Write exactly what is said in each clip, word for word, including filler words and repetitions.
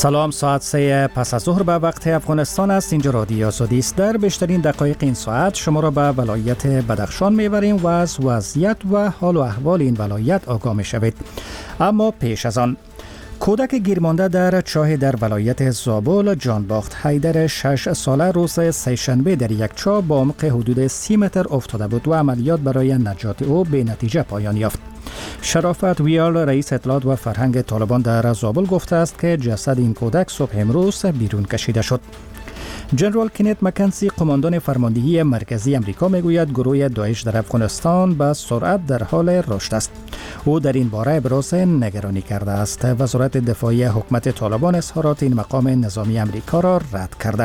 سلام، ساعت سه پس از ظهر به وقت افغانستان است. اینجا رادیو آزادی است. در بیشترین دقایق این ساعت شما را به ولایت بدخشان میبریم و از وضعیت و حال و احوال این ولایت آگاه میشوید. اما پیش از آن، کودک گیرمانده در چاه در ولایت زابل جانباخت حیدر شش ساله روز سه‌شنبه در یک چاه با عمق حدود سی متر افتاده بود و عملیات برای نجات او به نتیجه پایان یافت. شرافت ویال، رئیس اطلاعات و فرهنگ طالبان در زابل گفته است که جسد این کودک صبح امروز بیرون کشیده شد. جنرال کینت مکنسی، قماندان فرماندهی مرکزی امریکا، میگوید گروه داعش در افغانستان به سرعت در حال رشد است. او در این باره ابراز نگرانی کرده است. وزارت دفاعی حکومت طالبان اظهارات این مقام نظامی امریکا را رد کرده.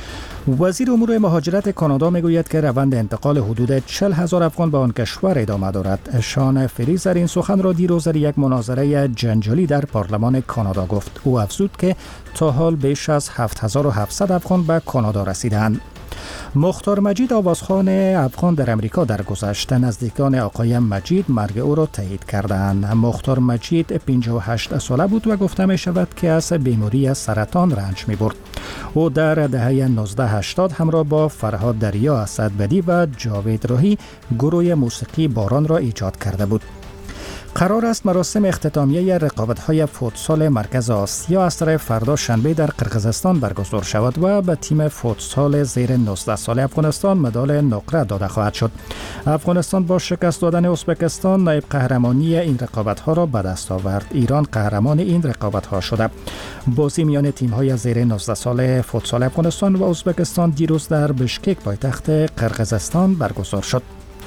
وزیر امور مهاجرت کانادا میگوید که روند انتقال حدود چهل هزار افغان به آن کشور ادامه دارد. شان فریزر این سخن را دیروز در یک مناظره جنجالی در پارلمان کانادا گفت. او افزود که تا حال بیش از هفت هزار و هفتصد افغان به کانادا رسیدند. مختار مجید، آوازخوان افغان در امریکا، در گذشته نزدیکان آقای مجید مرگ او را تایید کردند. مختار مجید پنجاه و هشت ساله بود و گفته می شود که از بیماری سرطان رنج می برد. او در دهه نوزده هشتاد همراه با فرهاد دریا، اسدبدی و جاوید راهی گروه موسیقی باران را ایجاد کرده بود. قرار است مراسم اختتامیه رقابت‌های فوتسال مرکز آسیا از طریق فردا شنبه در قرقیزستان برگزار شود و به تیم فوتسال زیر نوزده سال افغانستان مدال نقره داده خواهد شد. افغانستان با شکست دادن ازبکستان نایب قهرمانی این رقابت‌ها را به دست آورد. ایران قهرمان این رقابت‌ها شده. بازی میان تیم‌های زیر نوزده سال فوتسال افغانستان و ازبکستان دیروز در بشکک پایتخت قرقیزستان برگزار شد.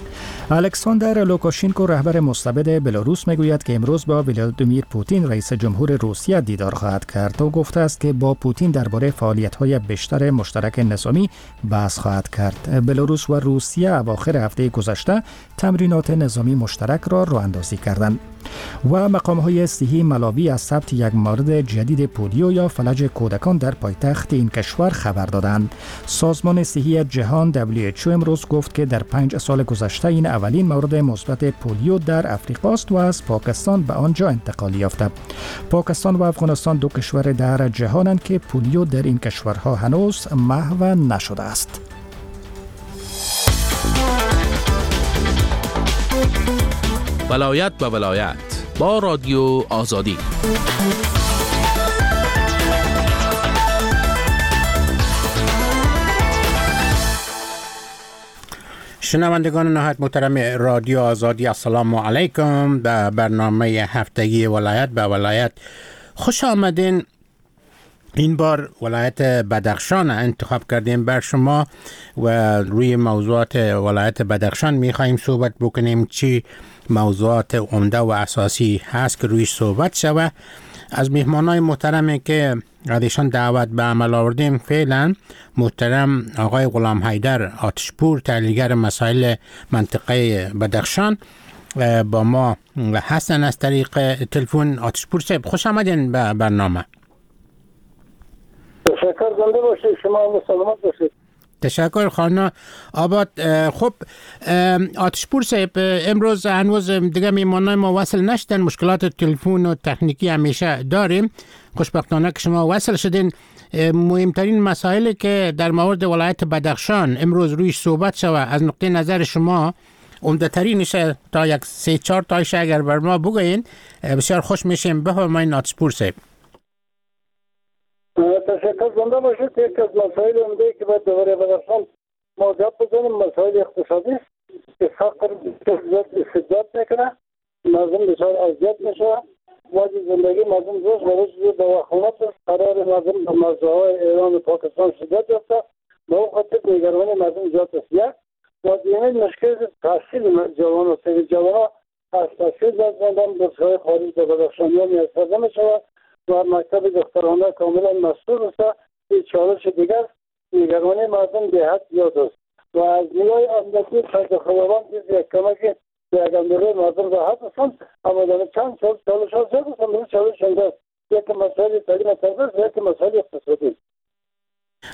الکساندر لوکاشینکو، رهبر مستبد بلاروس، میگوید که امروز با ولادیمیر پوتین رئیس جمهور روسیه دیدار خواهد کرد. او گفته است که با پوتین درباره فعالیت‌های بیشتر مشترک نظامی بحث خواهد کرد. بلاروس و روسیه اواخر هفته گذشته تمرینات نظامی مشترک را راه اندازی کردند. و مقام‌های صحی ملاوی از ثبت یک مورد جدید پولیو یا فلج کودکان در پایتخت این کشور خبر دادند. سازمان صحی جهان دبلیو اچ او امروز گفت که در پنج سال گذشته این اولین مورد مثبت پولیو در افریقا است و از پاکستان به آنجا انتقال یافته. پاکستان و افغانستان دو کشور در جهانند که پولیو در این کشورها هنوز محو نشده است. ولایت به ولایت با رادیو آزادی. شنوندگان نهایت محترم رادیو آزادی، السلام علیکم. به برنامه هفتگی ولایت به ولایت خوش آمدین. این بار ولایت بدخشان انتخاب کردیم بر شما و روی موضوعات ولایت بدخشان میخواییم صحبت بکنیم. چی موضوعات عمده و اساسی هست که رویش صحبت شوه. از مهمانای محترمی که ازشان دعوت به عمل آوردیم فعلا محترم آقای غلام حیدر آتشپور، تحلیلگر مسائل منطقه بدخشان با ما هستن از طریق تلفن. آتشپور صاحب، خوش آمدین به برنامه. تشکر، زنده باشید. شما سلامت باشید. تشکر خانه آباد. خب آتشپور صاحب، امروز هنوز دیگه میمانای ما وصل نشدن، مشکلات تلفن و تکنیکی همیشه داریم. خوشبختانه که شما وصل شدین. مهمترین مسائلی که در مورد ولایت بدخشان امروز رویش صحبت شوه از نقطه نظر شما عمده ترینش تا یک سه چهار تایش اگر بر ما بگوین بسیار خوش میشیم. بفرمایید آتشپور صاحب. تشکر، زنده باشید. یک از مسائل عمده که باید دوباره بدخشان ما جواب بزنیم مسائل اقتصادی است که فقر زیاد استبداد میکنه، مردم بسیار اذیت میشه، وادی زندگی مردم روز به روز به وخامت است. قرار مردم به مرزهای ایران و پاکستان شدت یافته، به اون خاطر نگرانی مردم زیاد است. یک و دیمین مشکل تحصیل جوان و سری جوان از تحصیل بزندن برسهای خارج به بدخشانیان میسترده میشود و مکتب دخترانه کاملا مسئول است. این چالش دیگر نگرانی مردم به حد زیاد است و از نیای امنیتی فرد خبران یک کمکی به یک اندازه مردم راحت هستند، اما در چند سال چالش ها زیاد است. چالش هست یک مسائل تعلیم تربیت، یک مسائل اقتصادی.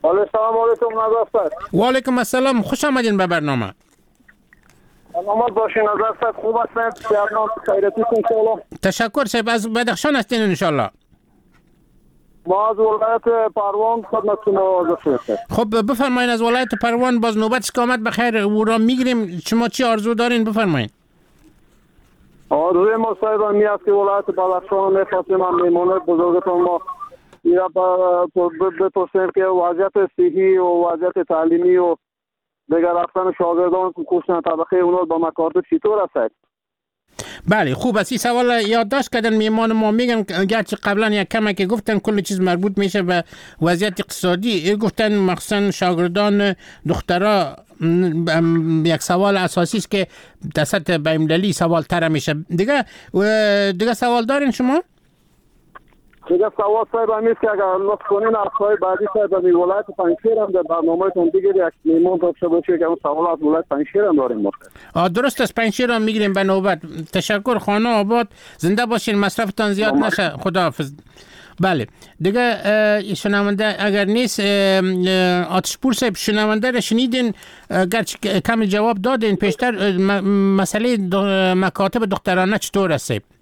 سلام علیکم نظافت. و علیکم السلام، خوش آمدین به برنامه. سلامت باشین نظافت، خوب هستید؟ برنامه خیرتی ان شاء الله. تشکر صاحب. از بدخشان هستین ان شاء الله؟ ما از ولایت پروان خدمتتون حاضر هستیم. خب بفرمایید از ولایت پروان باز نوبت آمد بخیر او را میگیریم. شما چی آرزو دارین بفرمایید. آرزوی ما صاحب می است که ولایت بدخشان می‌خواستیم هم میمونه بزرگتون ما یا بپرسیم که وضعیت صحی و وضعیت تعلیمی و دیگر رفتن شاگردان کورسن طبقه اونا با مکاتب چطور است؟ بله خوب است. این سوال یادداشت کردن میمان ما. میگم گرچه قبلا یک کمی که گفتن کل چیز مربوط میشه به وضعیت اقتصادی، گفتن مخصوصا شاگردان دخترها یک سوال اساسی است که در سطح بین‌المللی سوال تر میشه. دیگه دیگه سوال دارین شما؟ دیگه سوال صاحب همیست که اگر لطف کنین اصلای بعدی صاحب می ولایت پنجشیر هم در برنامه‌تون دیگه یک میمون داشته باشه که اون سوال از ولایت پنجشیر هم داریم ما. آ درست است، پنجشیر هم میگیریم به نوبت. تشکر، خانه آباد، زنده باشین، مصرفتان زیاد نشه، خداحافظ. بله دیگه شنونده اگر نیست آتشپور صاحب شنونده را شنیدین، گرچه کم جواب دادین پیشتر. مسئله مکاتب دخترانه چطور است صاحب؟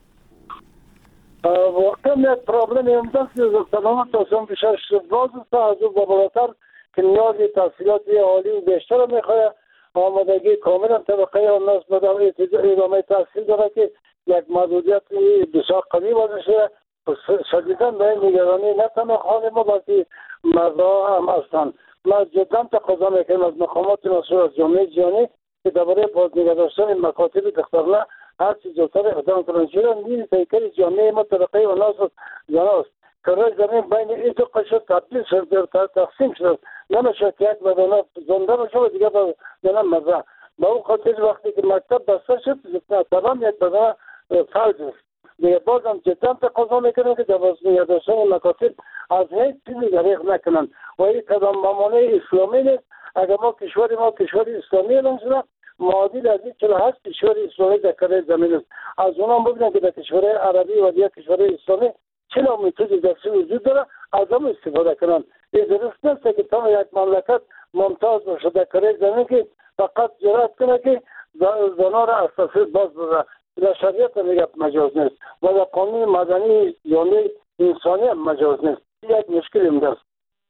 واقعا یک پرابلم همدست که دخترانه تاسم بیشتر باز است از او بالاتر که نیاز تحصیلاتی عالی و بیشتر میخواه آمادگی کاملا طبقه الناس بدون ادامه تحصیل داره که یک محدودیت بسیار قوی وضع شده. شدیداً به این نگرانی نه تنها خانه ما بلکه مردها هم هستند. ما جدا تقاضا میکنیم از مقامات مسئول از جامعه جهانی که درباره بازنگه داشتن مکاتب دخترانه هر چیز زودتر اقدام کنند. چرا نیز پیکر جامعه ما طبقه الناس زناست که رای زمین بین این دو قشر تبدیل شد، تقسیم شد، نمیشه که یک بدانه زنده باشه و دیگه بدانه مزه. با اون خاطر وقتی که مکتب بسته شد تمام یک بدانه فرض است. دیگه باز هم جدا تقاضا میکنن که در بازنگه داشتن مکاتب از هیچ چیزی دریغ نکنن و این قدم ممانه اسلامی نیست. اگر ما کشور ما کشور اسلامی اعلام شده معادل از این چرا هست کشور اسلامی در کره زمین است. از اونا هم ببینن که در کشور عربی و دیگر کشور اسلامی چه نوع میتودی دستی وجود داره از هم استفاده کنن. این درست نیست که تا یک مملکت ممتاز باشه در کره زمین که فقط جرأت کنه که زنان را از تصویر باز بده. در شریعت میگه مجاز نیست و در قانون مدنی جامعه انسانی هم مجاز نیست. یک مشکل هم دست.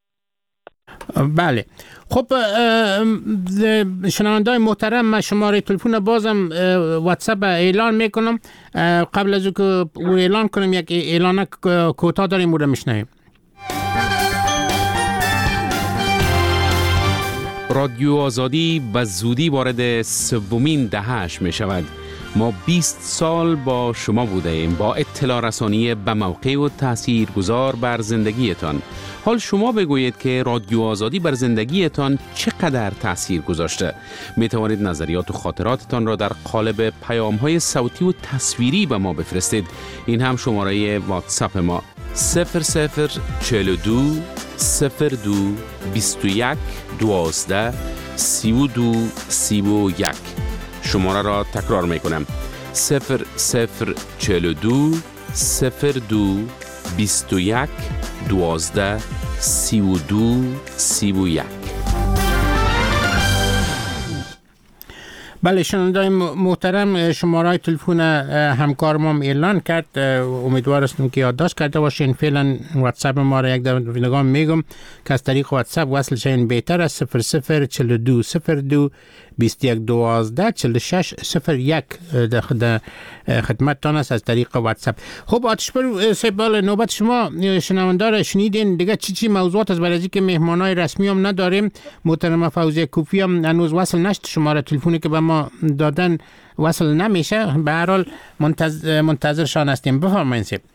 بله خب شنونده‌های محترم، من شماره تلفن بازم واتساپ اعلان میکنم. قبل از اینکه او اعلان کنم یک اعلان کوتاه داریم او را میشنویم. رادیو آزادی به زودی وارد سومین دهه‌اش می شود. ما بیست سال با شما بوده ایم با اطلاع رسانی به موقع و تاثیرگذار بر زندگیتان. حال شما بگویید که رادیو آزادی بر زندگیتان چقدر تاثیر گذاشته. می توانید نظریات و خاطراتتان را در قالب پیام‌های صوتی و تصویری به ما بفرستید. این هم شماره واتساپ ما صفر صفر چهل و دو صفر دو بیست و یک دوازده سی و دو سی و یک. شماره را تکرار می کنم صفر صفر چهل و دو صفر دو بیست و یک دوازده سی و دو سی و یک. بله شنونده‌های محترم، شماره تلفن همکار ما اعلان کرد. امیدوار هستم که یادداشت کرده باشین. فعلا واتساپ ما را یک دفعه میگم که از طریق واتساپ وصل شین بهتر است. صفر صفر چهل و دو صفر دو بیست و یک دوازده چهل و شش صفر یک در خدمتتان است از طریق واتساپ. خب آتشپور صاحب نوبت شما. شنونده را شنیدین. دیگه چی چی موضوعات از برای که مهمانای رسمی هم نداریم. محترم فوزیه کوفی هم هنوز وصل نشد. شماره تلفنی که به ما دادن وصل نمیشه. به هر حال منتظر منتظرشان هستیم. بفرمایید صاحب.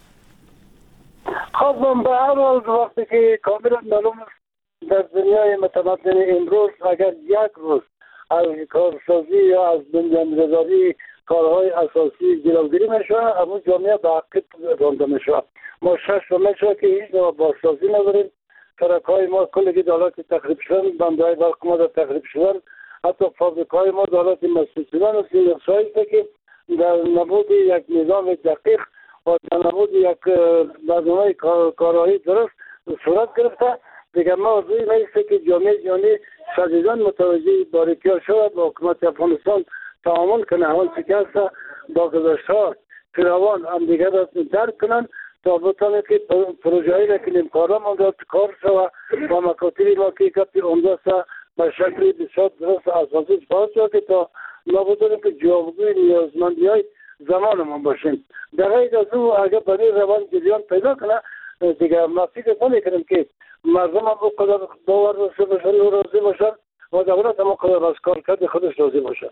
خب به هر حال وقتی که کاملا معلوم است در دنیای متمدن امروز اگر یک روز از کارسازی یا از بنیانگذاری کارهای اساسی جلوگیری میشه، همون جامعه به عقب رانده میشه. ما شش رو میشه که هیچ نوع بازسازی نداریم. سرک‌های ما کلی دولت تخریب شدن، بندهای برق ما در تخریب شدن، حتی فابریک‌های ما دولت مسئول شدن است. این شایسته که در نبود یک نظام دقیق و در نبود یک برنامه کارایی درست صورت گرفته دیگه ما روی میسته که جامعه جهانی شدیداً متوجه باریکی‌ها شود با حکومت افغانستان تعامل کنه، همون شکست با گذاشت‌ها فراوان هم دیگر را درک کنن تا بتانه که پروژه‌ای را که امکارا ما را کار شود و مکاتبی ما که کپی عمده به شکل بسیار درست اساسی باز شد که تا ما بتانیم که جوابگوی نیازمندی‌های زمان ما باشیم. در غیر از او اگر برای روان جریان پیدا کنه دیگه ما فکر نمی‌کنیم که مردم هم بقدر باور داشته باشن و راضی باشن و دولت هم بقدر از کارکرد خودش راضی باشن.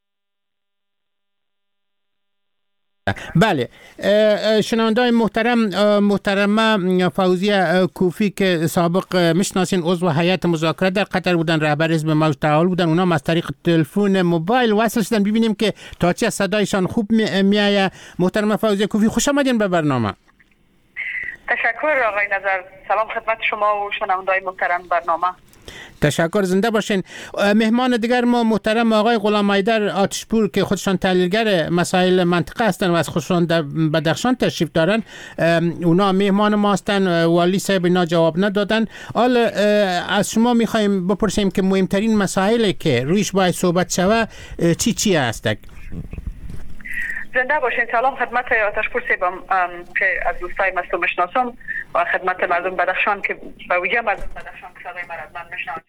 بله، شنونده‌های محترم، محترمه فوزیه کوفی که سابق میشناسین عضو هیئت مذاکره در قطر بودن، رهبر حزب موج تعامل بودن، اونا از طریق تلفن موبایل وصل شدن. ببینیم که تا چه صدایشان خوب میآید. محترمه فوزیه کوفی خوش آمدین به برنامه. تشکر آقای نظر. سلام خدمت شما و شنونده‌های محترم برنامه. تشکر، زنده باشین. مهمان دیگر ما محترم آقای غلام حیدر آتشپور که خودشان تحلیلگر مسائل منطقه هستند و از خودشان در بدخشان تشریف دارن. اونا مهمان ما هستند. والی صاحب اینا جواب ندادن. حالا از شما میخوایم بپرسیم که مهمترین مسائلی که رویش باید صحبت شوه چی چی هست؟ زنده باشین. سلام خدمت آتشپور صاحبم که از دوستای مستو مشناسم و خدمت مردم بدخشان که به ویژه مردم بدخشان که صدای من از من میشنوند.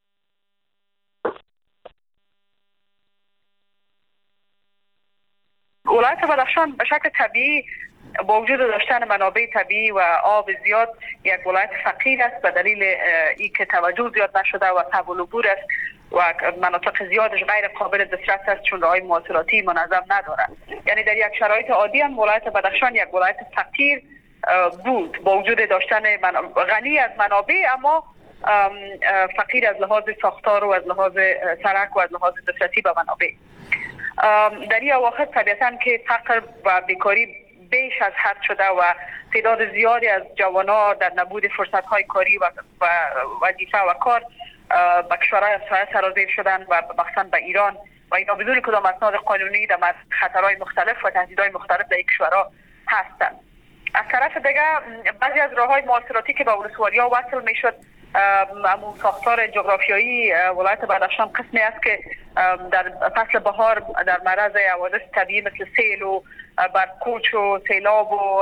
ولایت بدخشان به شکل طبیعی با وجود داشتن منابع طبیعی و آب زیاد یک ولایت فقیر است به دلیل اینکه توجه زیاد نشده و قبول عبور است و مناطق زیادش غیر قابل دسترس است چون راههای مواصلاتی منظم ندارد. یعنی در یک شرایط عادی هم ولایت بدخشان یک ولایت فقیر بود با وجود داشتن غنی از منابع اما فقیر از لحاظ ساختار و از لحاظ سرک و از لحاظ دسترسی به منابع. در این اواخر طبیعتاً که فقر و بیکاری بیش از حد شده و تعداد زیادی از جوانان در نبود فرصت‌های کاری و وظیفه و کار به کشورهای همسایه سرازیر شدن و مخصوصاً به ایران و اینا بدون کدام اسناد قانونی در خطرهای مختلف و تهدیدهای مختلف در این کشورها هستند. از طرف دیگه بعضی از راههای مواصلاتی که به ولسوالی‌ها وصل میشد، امون ساختار جغرافیایی ولایت بدخشان قسمی است که در فصل بهار در معرض حوادث طبیعی مثل سیل و برکوچ و سیلاب و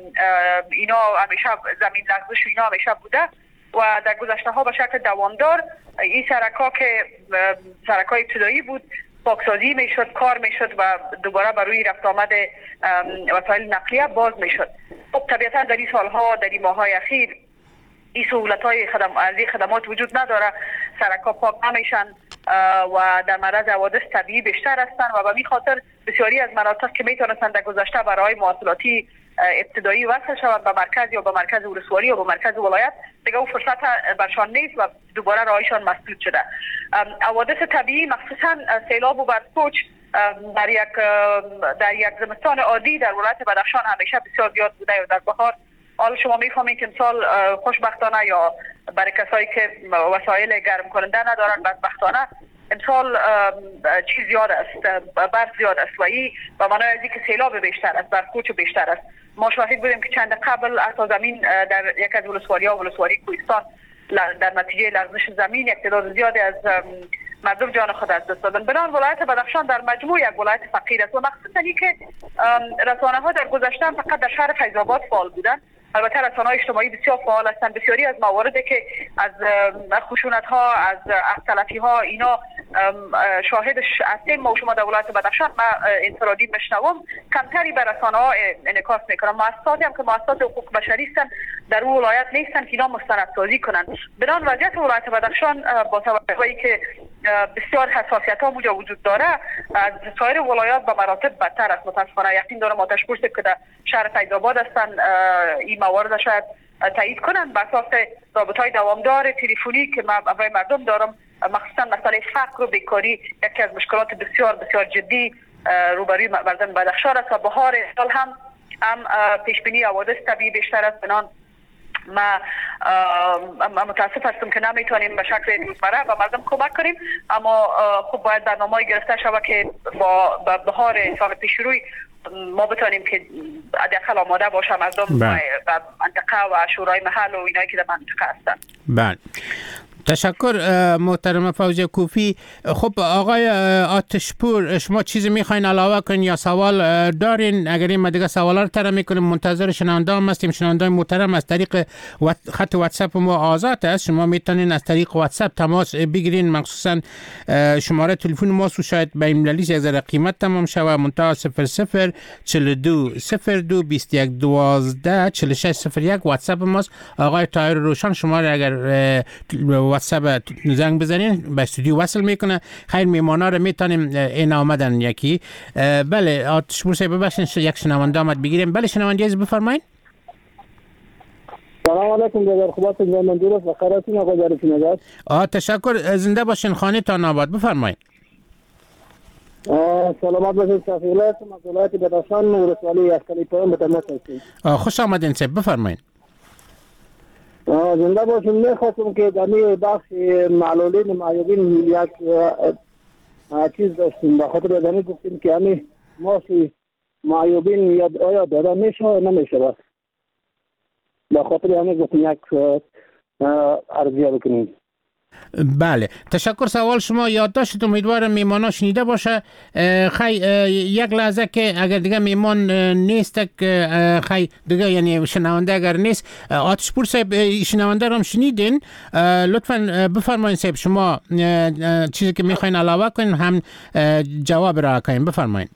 اینا همیشه زمین لرزش و اینا همیشه بوده و در گذشته ها به شکل دوامدار این سرک‌ها که سرک‌های ابتدایی بود پاکسازی میشد، کار میشد و دوباره بر روی رفت آمد وسایل نقلیه باز میشد. خب طبیعتا در این سالها در این ماه‌های اخیر این سهولت‌های خدم... خدمات وجود نداره، سرک‌ها پاک نمیشن و در معرض حوادث طبیعی بیشتر هستند و به این خاطر بسیاری از مناطق که میتونستند در گذشته برای مواصلاتی ابتدایی وصل شوند به مرکز یا به مرکز ولسوالی یا به مرکز ولایت دیگه اون فرصت برشان نیست و دوباره راهشان مسدود شده. حوادث طبیعی مخصوصا سیلاب و برکوچ در یک در یک زمستان عادی در ولایت بدخشان همیشه بسیار زیاد بوده یا در بهار. حالا شما میفهمید که امسال خوشبختانه یا برای کسایی که وسایل گرم کننده ندارن بدبختانه امسال چیز زیاد است، برف زیاد است و این و معنای از اینکه سیلاب بیشتر است، برکوچ بیشتر است. ما شاهد بودیم که چند قبل حتی زمین در یک از ولسوالی‌ها ولسوالی کوهستان در نتیجه لرزش زمین یک تعداد زیادی از مردم جان خود از دست دادن. بنابراین ولایت بدخشان در مجموع یک ولایت فقیر است و مخصوصا اینکه رسانه‌ها در گذشته فقط در شهر فیض آباد فعال بودند. البته رسانه‌های اجتماعی بسیار فعال هستند. بسیاری از مواردی که از خشونت‌ها از تلفی‌ها اینا شاهدش هستیم ما و شما در ولایت بدخشان ما انفرادی بشنوم کمتری به رسانه‌ها انعکاس میکنن. مؤسساتی هم که مؤسسات حقوق بشری هستند در اون ولایت نیستن که اینا مستندسازی کنن. بنابراین وضعیت ولایت بدخشان با توجه به اینکه بسیار حساسیت‌ها اونجا وجود داره از سایر ولایات به مراتب بدتر است. متأسفانه یقین دارم آتش پرس که در شهر فیض آباد هستن این موارد شاید تایید کنن به اساس رابطه‌های دوامدار تلفنی که من با مردم دارم. مخصوصا مسئله فقر و بیکاری یکی از مشکلات بسیار بسیار جدی روبروی مردم بدخشان است و بهار سال هم هم پیش بینی حوادث طبیعی بیشتر است. بنان ما متاسف هستم که نمیتونیم به شکل روزمره و مردم کمک کنیم اما خب باید برنامه‌ای گرفته شود که با بهار سال پیش روی ما بتونیم که حداقل آماده باشه مردم و منطقه و شورای محل و اینایی که در منطقه هستن. بله. تشکر محترم فوزیه کوفی. خب آقای آتشپور، شما چیزی میخواین علاوه کنین یا سوال دارین؟ اگر این ما دیگه سوالا رو طرح میکنیم، منتظر شنونده هم هستیم. شنونده محترم از طریق خط واتساپ ما آزاد است، شما میتونین از طریق واتساپ تماس بگیرین، مخصوصا شماره تلفن ما سو شاید به این مللیش یک ذره قیمت تمام شوه، منتها صفر صفر چهل و دو صفر دو بیست و یک دوازده چهل و شش صفر یک واتساپ ماست. آقای طاهر روشن شما را اگر واتساپ زنگ بزنین به استودیو وصل میکنه. خیر میمانا رو میتونیم این آمدن یکی. بله آتشپور صاحب ببخشید یک شنونده آمد بگیریم. بله شنونده عزیز بفرمایید. سلام علیکم جناب خوبات زمان درست و خیراتون آقا ظریف نژاد. آ تشکر، زنده باشین، خانه تان آباد، بفرمایید. سلامت باشید. شفیعالله مسئولیت بدخشان ولسوالی اسکلی پایان متماس هستید. خوش آمدین صاحب، بفرمایید. زنده باشیم. میخواستم که در این بخش معلولین معیوبین یک چیز داشتیم، به خاطر دانی گفتیم که همین ماسی معیوبین یا آیا داده میشه یا نمیشه، بس به خاطر همین گفتیم یک عرضیه بکنیم. بله تشکر. سوال شما یادداشت امیدوارم میمانا شنیده باشه. خی یک لحظه که اگر دیگه میمان نیست خی دیگه یعنی شنونده اگر نیست، آتشپور صاحب شنونده رو هم شنیدین، لطفا بفرمایید صاحب شما چیزی که میخواین علاوه کنین هم جواب را کنین، بفرمایید.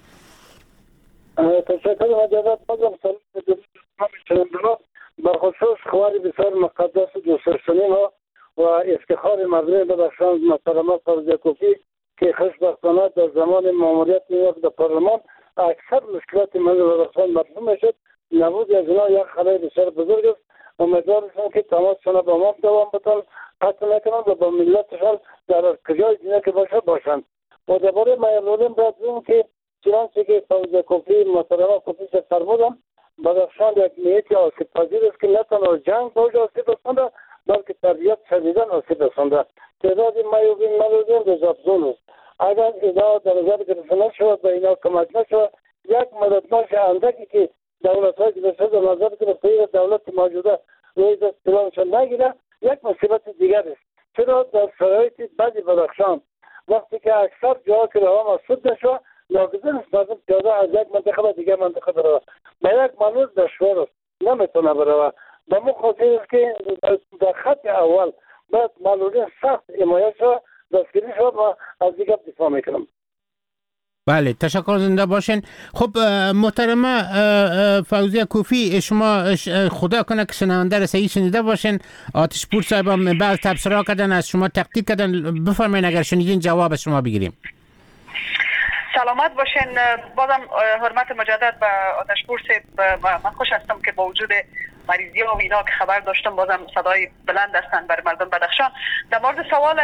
تشکر مجدد. بازم سلام به خصوص خوار بسیار مقدس و دوستداشتنی ما و افتخار مردم بدخشان محترمه فوزیه کوفی که خوشبختانه در زمان ماموریت می‌یافت در پارلمان اکثر مشکلات مردم بدخشان مفهوم شد. نبود از اینا یک خلای بسیار بزرگ است. امیدوارم که تماسشان با ما دوام بتن، قطع نکنند و با ملتشان در کجای دیگه که باشه باشند. و درباره معلولین باید بگویم که چنانچه که فوزیه کوفی محترمه کوفی سے فرمودم، بدخشان یک محیط آسیب پذیر است که نه تنها جنگ باش آسیب رسانده بلکه طبیعت شدیداً آسیب رسانده. تعداد معیوبین معلولین بزرگزون است. اگر اینا در نظر گرفته نشود، به اینا کمک نشود، یک مددماش اندکی که دولت‌های دیگر در نظر گرفته دولت موجوده روی دست پلانشان نگیره، یک مصیبت دیگر است. چرا در شرایط بدی بدخشان وقتی که اکثر جاها که راه مسدود نشود، ناگزیر است مردم پیاده از یک منطقه به دیگر منطقه برود. به یک مانوز دشوار است، نمیتونه برود. به مخاطر است که در خط اول باید معلولین سخت حمایت شود، دستگیری شود و از دیگر دفاع میکنم. بله تشکر، زنده باشین. خب محترمه فوزیه کوفی، شما خدا کنه که شنونده را صحیح شنیده باشین. آتشپور صاحب هم بعض تبصره کردن، از شما تقدیر کردن، بفرمایید اگر شنیدین جواب شما بگیریم. سلامت باشین. بازم حرمت مجدد به آتشپور صاحب. من خوش هستم که با وجود مریضی ها و اینا که خبر داشتم بازم صدای بلند هستند برای مردم بدخشان. در مورد سوال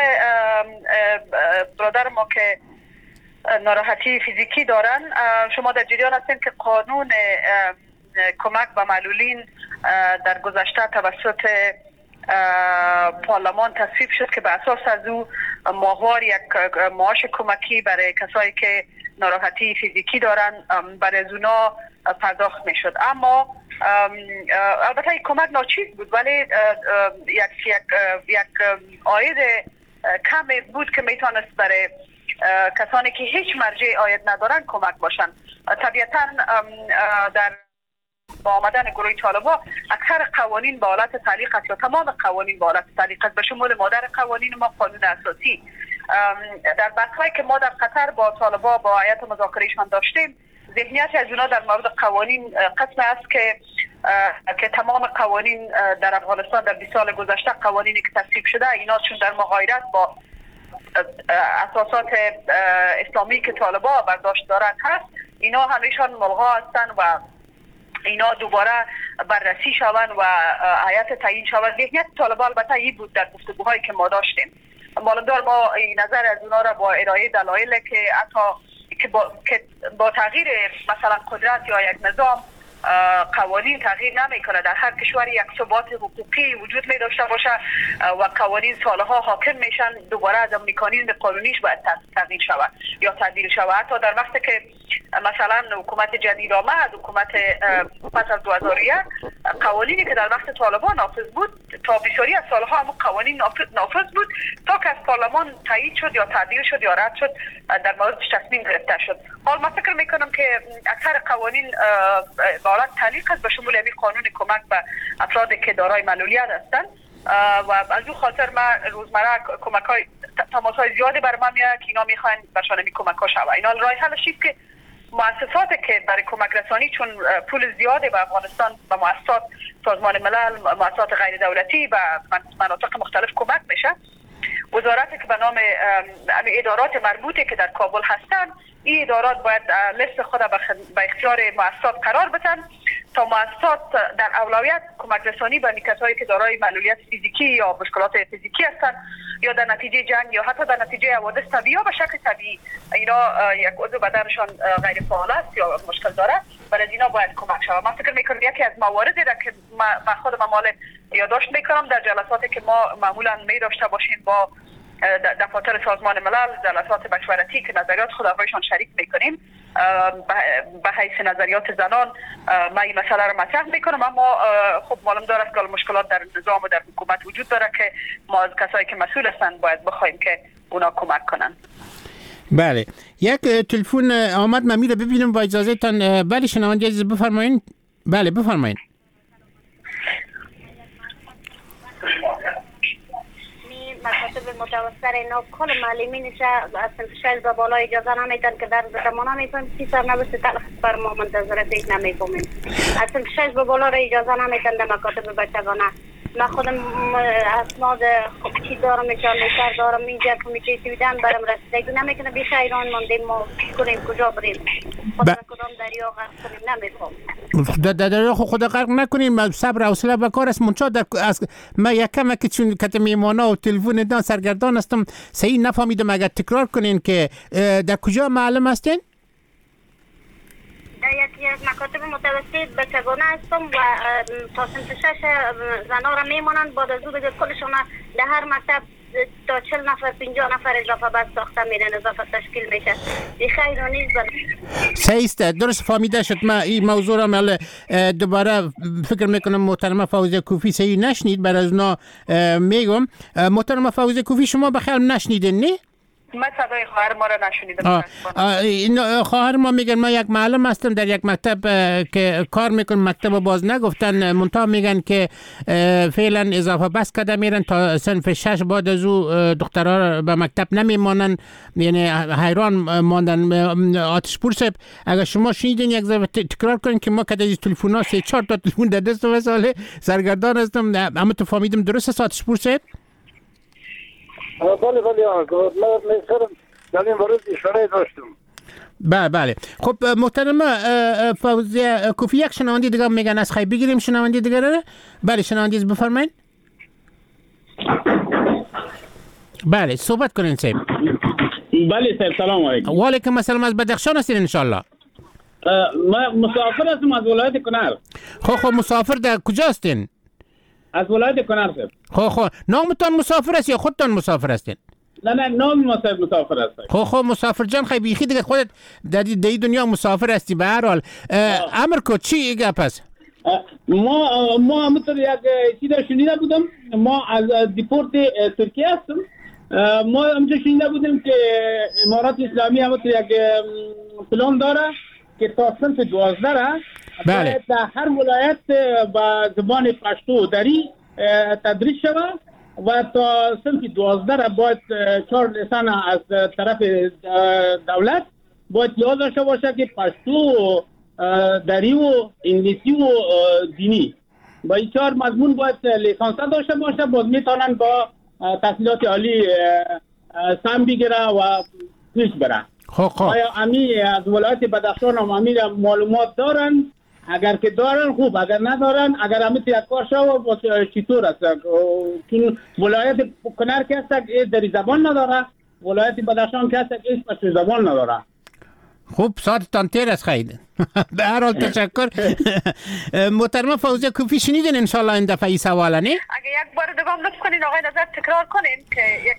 برادر ما که ناراحتی فیزیکی دارن، شما در جریان هستین که قانون کمک به معلولین در گذشته توسط پارلمان تصویب شد که به اساس از او ماهوار یک معاش کمکی برای کسایی که ناراحتی فیزیکی دارن برای از اونا پرداخت می شد. اما البته این کمک ناچیز بود، ولی یک یک یک عاید کم بود که میتونست برای کسانی که هیچ مرجع عاید ندارن کمک باشن. طبیعتا در با آمدن گروه طالبا اکثر قوانین به حالت تعلیق است یا تمام قوانین به حالت تعلیق است، به شمول مادر قوانین ما قانون اساسی. در بحث‌هایی که ما در قطر با طالبا با هیئت مذاکره‌شان داشتیم، ذهنیت از اونا در مورد قوانین قسم است که که تمام قوانین در افغانستان در بیست سال گذشته قوانینی که تصویب شده اینا چون در مغایرت با اساسات اسلامی که طالبا برداشت دارند هست، اینا همیشان ملغا هستند و اینا دوباره بررسی شوند و هیئت تعیین شود. ذهنیت طالبا البته این بود در گفتگوهایی که ما داشتیم. مالدار ما نظر از اونا را با ارائه دلایل که حتی که با, که با تغییر مثلا قدرت یا یک نظام قوانین تغییر نمیکنه. در هر کشوری یک ثبات حقوقی وجود می داشته باشه و قوانین سالها حاکم میشن، دوباره از مکانیزم قانونیش باید تغییر شود یا تعدیل شود. حتی در وقتی که مثلا حکومت جدید آمد، حکومت پس از دو هزار و یک، قوانینی که در وقت طالبان نافذ بود تا بسیاری از سالها هم قوانین نافذ بود تا که از پارلمان تایید شد یا تعدیل شد یا رد شد در موردش تصمیم گرفته شد. حال من فکر میکنم که اکثر قوانین به حالت تعلیق است، به شمول همین قانون کمک به افرادی که دارای معلولیت هستند و از اون خاطر ما روزمره کمک های تماس های زیادی بر ما میاد که اینا میخواین برشان می کمک ها شود. اینا راه حلش است که مؤسساتی که برای کمک رسانی چون پول زیاده به افغانستان و مؤسسات سازمان ملل، مؤسسات غیر دولتی و مناطق مختلف کمک میشه، وزارتی که به نام ادارات مربوطه که در کابل هستند، این ادارات باید لیست خود به اختیار مؤسسات قرار بدن تا مؤسسات در اولویت کمک رسانی به کسایی که دارای معلولیت فیزیکی یا مشکلات فیزیکی هستند یا در نتیجه جنگ یا حتی در نتیجه حوادث طبیعی یا به شکل طبیعی اینا یک عضو بدنشان غیر فعال است یا مشکل داره، برای اینا باید کمک شود. من فکر میکنم یکی از مواردی را که ما خود ممال یادداشت میکنم در جلساتی که ما معمولا می داشته باشیم با دفاتر سازمان ملل، جلسات مشورتی که نظریات خود بایشان شریک میکنیم به حیث نظریات زنان، ما این مسئله رو مطرح میکنم. اما خب معلوم داره که مشکلات در نظام و در حکومت وجود داره که ما از کسایی که مسئول هستند باید بخوایم که اونا کمک کنن. بله، یک تلفن آمد، من میره ببینم با اجازه تان. بله شنونده عزیز بفرمایید. بله بفرمایید. مکاتب متوسط اینا کل معلمینش از شش به بالا اجازه نمیدن که در زمان نمیتونن سی سر نوست تلخ بر ما منتظر فکر نمیکنیم. از شش به بالا را اجازه نمیدن در مکاتب بچگانه. من خودم اسناد چی دارم، میشان شهر دارم، اینجا کمیته سویدن برام رسیدگی نمیکنه. بیشه ایران ماندیم، ما کنیم کجا بریم؟ خود کدام دریا غرق کنیم نمیکنم. در دریا خود غرق نکنیم، صبر و حوصله به کار است. منچا در از ما یکم که چون کت میمانا و تلفن دان سرگردان هستم صحیح نفهمیدم، اگر تکرار کنین که در کجا معلم هستین؟ یکی از مکاتب متوسط بچگانه هستم و تا سنف شش زنا را میمانند. بعد از او دیگه کلشون در هر مکتب تا چهل نفر پنجاه نفر اضافه بس ساخته میرن، اضافه تشکیل میشه. این خیلی نیست. صحیح است، درست فهمیده شد. من این موضوع را مال دوباره فکر میکنم محترمه فوزیه کوفی صحیح نشنید، برای از اونا میگم. محترمه فوزیه کوفی شما بخیر نشنیدین نه؟ من صدای خواهر ما را نشنیدم. این خواهر ما میگن ما یک معلم هستم در یک مکتب که کار میکنم، مکتب باز نگفتن، منتها میگن که فعلا اضافه بس کرده میرن تا صنف شش، بعد از او دخترها به مکتب نمیمانن، یعنی حیران ماندن. آتش پور صاحب اگر شما شنیدین یک ذره تکرار کنین که ما که از تلفن‌ها سه چهار تا تلفن در دست و ساله سرگردان هستم. اما تو فهمیدم درست است آتش پور صاحب؟ بله بله آقا، من می‌سرم در این مورد اشاره داشتم. بله بله. خب محترم فوزیه کوفی، یک شنونده دیگه میگن از خیلی بگیریم شنونده دیگه رو. بله شنونده بفرمایید. بله صحبت کنین صاحب. بله صاحب سلام علیکم. و علیکم السلام. از بدخشان هستین ان شاء الله؟ ما مسافر هستم از ولایت کنر. خب خب مسافر در کجا هستین؟ از ولایت کنر صاحب. خب خب نامتان مسافر است یا خودتان مسافر هستین؟ نه نه نام ما صاحب مسافر هستم. خب خب مسافر جان خیلی بیخی دیگه خودت در دی دنیا مسافر هستی. به هر حال امر کو چی گپ است؟ ما ما همونطور یک چیز شنیده بودم، ما از دیپورت ترکیه هستم. ما همونطور شنیده بودیم که امارات اسلامی همونطور یک پلان داره که تا صنف دوازده را بله در هر ولایت با زبان پشتو دری تدریس شود و تا صنف دوازده را باید چهار لسان از طرف دولت باید یاد داشته باشه که پشتو، دری و انگلیسی و دینی با این چهار مضمون باید لیسانس داشته باشه. باز میتونن با تحصیلات عالی سهم بگیره و پیش بره. خب خب آیا امی از ولایت بدخشان هم امی معلومات دارن؟ اگر که دارن خوب، اگر ندارن اگر امی یک کار شو چطور است؟ چون ولایت کنر که هست که دری زبان نداره، ولایت بدخشان که هست که ایش پشت زبان نداره. خوب ساعتتان تیر است خیلی. به هر حال تشکر. محترمه فوزیه کوفی شنیدین انشالله این دفعه ای سواله نه؟ اگه یک بار دیگه هم لطف کنین آقای نظر تکرار کنین که یک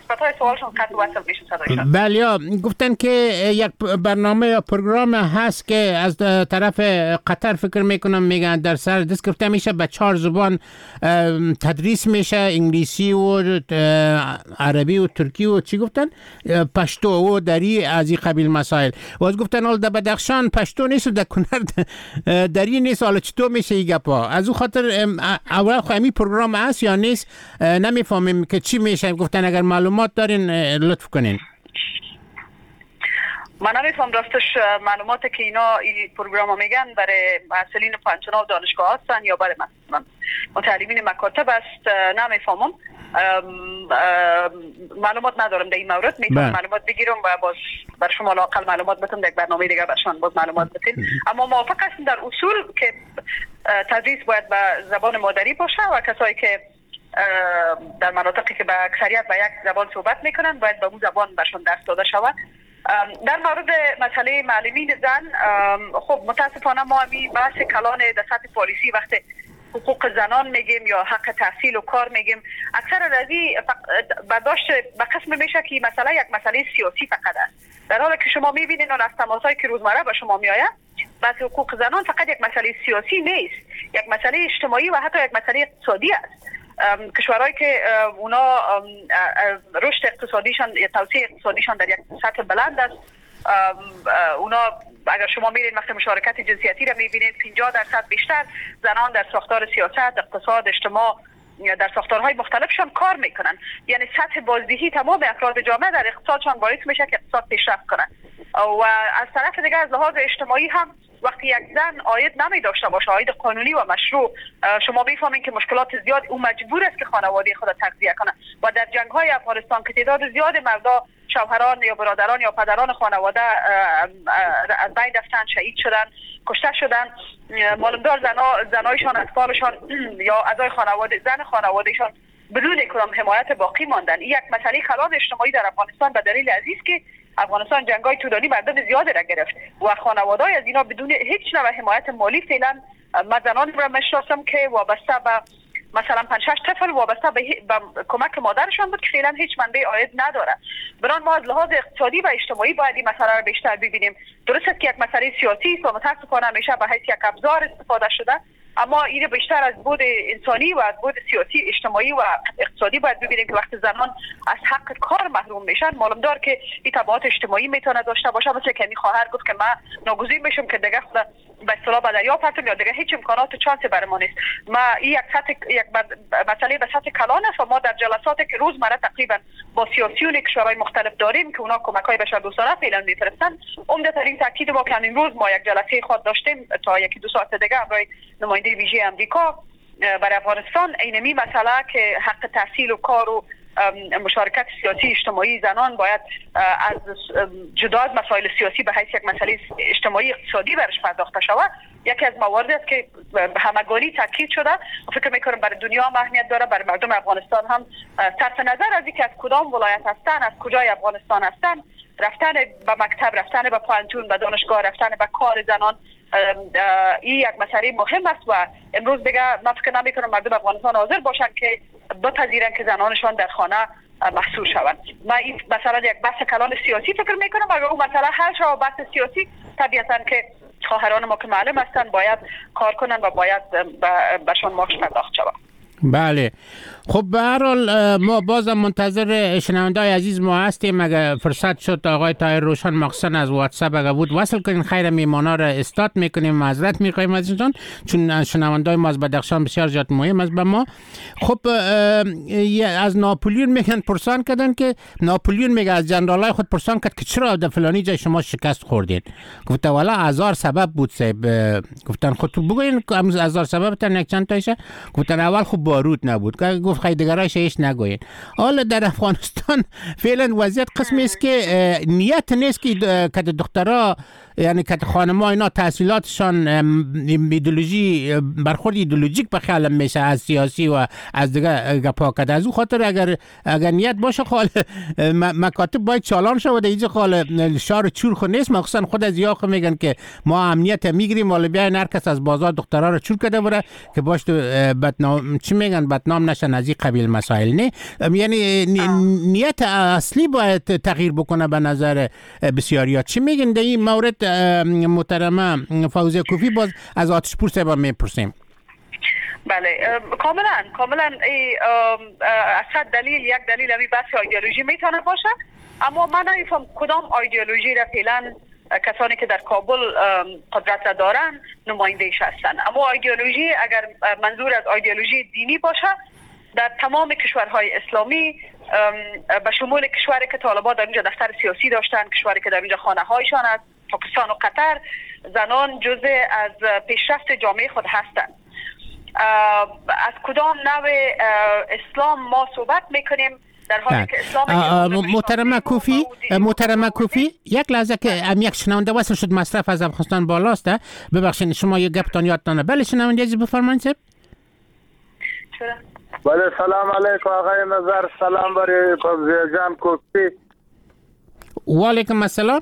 قسمت‌های سوالشون قطع وصل میشه صدایشان. بله، گفتن که یک برنامه یا پروگرام هست که از طرف قطر فکر میکنم میگن در سر دست گرفته میشه، به چهار زبان تدریس میشه، انگلیسی و عربی و ترکی و چی گفتن پشتو و دری از این قبیل مسائل. باز گفتن حال در بدخشان پشتو نیست و در کنر دری نیست، حالا چطور میشه این گپا؟ از اون خاطر اول خواهمی پروگرام هست یا نیست نمیفهمیم که چی میشه. گفتن اگر معلومات دارین لطف کنین. من نمیفهم راستش معلوماتی که اینا این پروگرام ها میگن برای محصلین پانتونا و دانشگاه هستن یا برای متعلمین مکاتب است نمیفهمم. معلومات ندارم در این مورد. میتونم معلومات بگیرم و باز بر شما لاقل معلومات بتم در یک برنامه دیگه برشان باز معلومات بتین. اما موافق هستم در اصول که تدریس باید به زبان مادری باشه و کسایی که در مناطقی که به اکثریت به یک زبان صحبت میکنن باید به اون زبان برشان درس داده شود. در مورد مسئله معلمین زن، خب متاسفانه ما همی بحث کلان در سطح پالیسی وقتی حقوق زنان میگیم یا حق تحصیل و کار میگیم اکثر رازی برداشت به قسم میشه که مسئله یک مسئله سیاسی فقط است، در حالی که شما میبینید از تماسایی که روزمره به شما میآید بحث حقوق زنان فقط یک مسئله سیاسی نیست، یک مسئله اجتماعی و حتی یک مسئله اقتصادی است. کشورهایی که اونا رشد اقتصادیشان یا توسعه اقتصادیشان در یک سطح بلند است، اونا اگر شما میرین وقتی مشارکت جنسیتی را میبینید پنجاه درصد بیشتر زنان در ساختار سیاست، اقتصاد، اجتماع در ساختارهای مختلفشان کار میکنن. یعنی سطح بازدهی تمام افراد جامعه در اقتصادشان باعث میشه که اقتصاد پیشرفت کنه. و از طرف دیگه از لحاظ اجتماعی هم وقتی یک زن عاید نمی داشته باشه، عاید قانونی و مشروع، شما میفهمید که مشکلات زیاد او مجبور است که خانواده خود تغذیه کنه. و در جنگ های افغانستان که تعداد زیاد مردا شوهران یا برادران یا پدران خانواده از بین رفتن، شهید شدن، کشته شدن، معلومدار زنا زنایشان، اطفالشان یا اعضای خانواده زن خانوادهشان بدون کدام حمایت باقی ماندن. این یک مسئله خلال اجتماعی در افغانستان به دلیل عزیز که افغانستان جنگای طولانی مردم زیاده را گرفت و خانواده‌های از اینا بدون هیچ نوع حمایت مالی فعلا من زنانی را میشناسم که وابسته به مثلا پنج شش طفل وابسته به کمک مادرشان بود که فعلا هیچ منبع عاید نداره. برای ما از لحاظ اقتصادی و اجتماعی باید این مسئله را بیشتر ببینیم. درست است که یک مسئله سیاسی است و متاسفانه همیشه به حیث یک ابزار استفاده شده، اما این بیشتر از بود انسانی و از بود سیاسی، اجتماعی و اقتصادی باید ببینیم که وقتی زنان از حق کار محروم میشن معلوم دار که این تبعات اجتماعی میتونه داشته باشه. مثل که می خواهر گفت که من ناگزیر میشم که دیگه خود به اصطلاح به دریا پرتم یا دیگه هیچ امکانات و چانسی برای ما نیست. ما این یک سطح یک مسئله به سطح کلان است و ما در جلساتی که روزمره تقریبا با سیاسیون کشورهای مختلف داریم که اونا کمک‌های بشردوستانه فعلا میفرستن، عمدتاً این تاکید ما که امروز ما یک جلسه خود داشتیم تا یکی دو ساعت دیگه برای نماینده ویژه امریکا برای افغانستان اینمی مسئله که حق تحصیل و کار و مشارکت سیاسی اجتماعی زنان باید از جدا از مسائل سیاسی به حیث یک مسئله اجتماعی اقتصادی برش پرداخته شود. یکی از مواردی است که همگانی تاکید شده و فکر میکنم برای دنیا هم اهمیت داره، برای مردم افغانستان هم. صرف نظر از اینکه از کدام ولایت هستن، از کجای افغانستان هستن، رفتن به مکتب، رفتن به پانتون، به دانشگاه، رفتن به کار زنان این یک مسئله مهم است و امروز دیگه من فکر نمی‌کنم مردم افغانستان حاضر باشن که بپذیرن که زنانشان در خانه محصور شوند. من این مثلا یک بحث کلان سیاسی فکر می‌کنم اگر اون مسئله حل شود بحث سیاسی طبیعتاً که خواهران ما که معلم هستن باید کار کنن و باید بهشون معاش پرداخت شود. بله، خب به هر حال ما بازم منتظر شنونده‌های عزیز ما هستیم. اگر فرصت شد آقای طاهر روشن مخصوصا از واتساپ اگر بود وصل کنین، خیر میمانا را استاد میکنیم، معذرت میخوایم از اینجان چون شنونده‌های ما از بدخشان بسیار زیاد مهم است به ما. خب از ناپولیون میگن پرسان کردن که ناپولیون میگه از جنرالای خود پرسان کرد که چرا در فلانی جای شما شکست خوردین؟ گفت والا هزار سبب بود صاحب. گفتن خود تو بگوین هزار سبب تن یک چند تایشه؟ گفتن اول خب بارود نبود، گفت خیلی دیگرایش هیچ نگوین. حالا در افغانستان فعلا وضعیت قسمی است که نیت نیست که که دخترها یعنی که خانم‌ها اینا تحصیلاتشان ایدئولوژی برخورد ایدئولوژیک به خیال میشه از سیاسی و از دیگه گپا کرد. از اون خاطر اگر اگر نیت باشه خال مکاتب باید چالان شود. اینجا خال شار چور خو نیست. مخصوصا خود از یاخ میگن که ما امنیت میگیریم ولی بیاین هر کس از بازار دخترها رو چور کرده بره که باش تو بدنام چی میگن بدنام نشن از این قبیل مسائل نه. یعنی نیت اصلی باید تغییر بکنه به نظر بسیاریا. چی میگن در این مورد محترمه فوزیه کوفی؟ باز از آتش پور صاحب میپرسیم. بله کاملا کاملا اصلا دلیل یک دلیل همین بحث ایدئولوژی میتونه باشه، اما من نمیفهم کدام ایدئولوژی را فعلا کسانی که در کابل قدرت را دارن نمایندهش هستند. اما ایدئولوژی اگر منظور از ایدئولوژی دینی باشه در تمام کشورهای اسلامی به شمول کشوری که طالبان در اینجا دفتر سیاسی داشتن، کشوری که در اینجا خانه هایشان از پاکستان و قطر، زنان جزء از پیشرفت جامعه خود هستند. از کدام نوع اسلام ما صحبت میکنیم در حالی که اسلام محترمه کوفی محترمه کوفی یک لحظه که ام یک شنونده واسه شد مصرف از افغانستان بالاست. ببخشید شما یه گپتان یادتانه. بله شنونده ازی بفرمایید صاحب. بله سلام علیکم آقای نظر. سلام برای فوزیه جان کوفی. و علیکم السلام.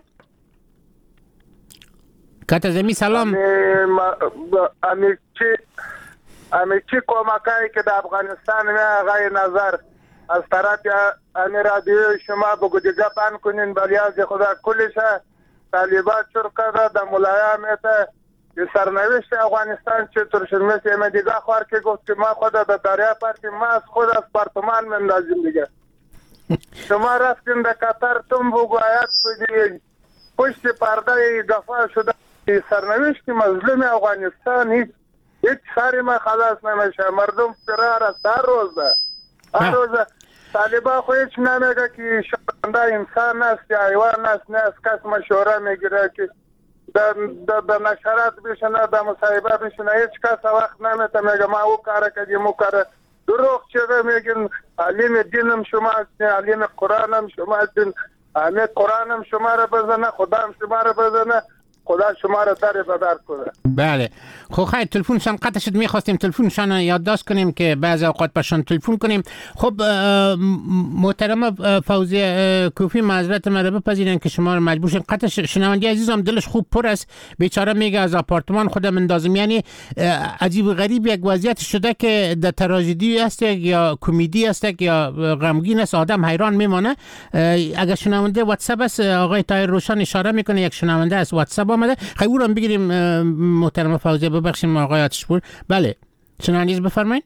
کات زمین سلام. امی چی امی چی کمکایی که در افغانستان می آقای نظر از طرف امی رادیو شما بگو دیگه بند کنین بلیاز خدا کلش طالبات شروع کرده در ملایا میته که سرنوشت افغانستان چطور شد. مثل امی دیگه خوار که گفت که ما خود در دریا پرکی ما از خود از پارتمان مندازیم دیگه. شما رفتین در قطر تم بگو آیت بگیرین پشت پرده گفا شده سرنوشت مظلوم افغانستان هیچ هیچ سری ما خلاص نمیشه. مردم فرار است هر روز ده هر روز طالبا خو هیچ نمیگه که شنده انسان است یا حیوان است، نه از کس مشوره میگیره که در نشرات بشنه در مصاحبه بشنه. هیچ کس وقت نمیته میگه ما او کاره کردیم او کاره. دروغ چیزه میگن علیم دینم شما هستین، علیم قرآنم شما هستین، همه قرآنم شما را بزنه، خدا هم شما را بزنه، خدا شما را در بدر کنه. بله خب خیلی تلفنشان قطع شد. میخواستیم تلفنشان یادداشت کنیم که بعضی اوقات باشون تلفن کنیم. خب محترمه فوزیه کوفی معذرت من رو بپذیرین که شما رو مجبور شدیم قطع. شنونده عزیزم دلش خوب پر است، بیچاره میگه از آپارتمان خودم اندازم. یعنی عجیب و غریب یک وضعیت شده که در تراژدی است یا کمدی است یا غمگین است، آدم حیران میمانه. اگر شنونده واتساپ است آقای طاهر روشن اشاره میکنه یک شنونده است واتساپ آمده. خیلی او رو بگیریم محترم فوزیه. ببخشید آقای آتشپور. بله شنونده بفرمایید.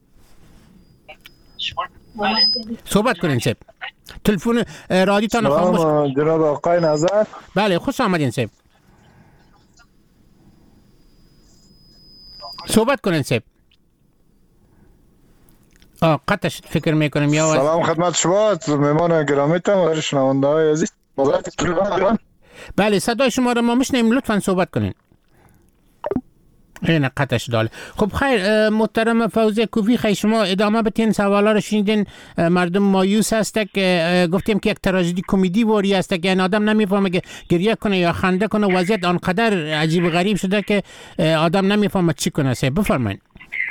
صحبت کنین صاحب. تلفن رادیوتان خاموش. جناب آقای نظر. بله خوش آمدین صاحب. صحبت کنین صاحب. آه قطع شد فکر میکنم. یا سلام خدمت شما مهمان گرامیتان و شنونده های عزیز. بله صدای شما رو ما میشنیم، لطفا صحبت کنین. این قطعش داله. خب خیر محترم فوزیه کوفی، خیلی شما ادامه بتین. سوالا رو شنیدین. مردم مایوس هسته که گفتیم که یک تراژدی کمدی واری هسته که این آدم نمیفهمه که گریه کنه یا خنده کنه. وضعیت آنقدر عجیب و غریب شده که آدم نمیفهمه چی کنه. سه بفرمایید.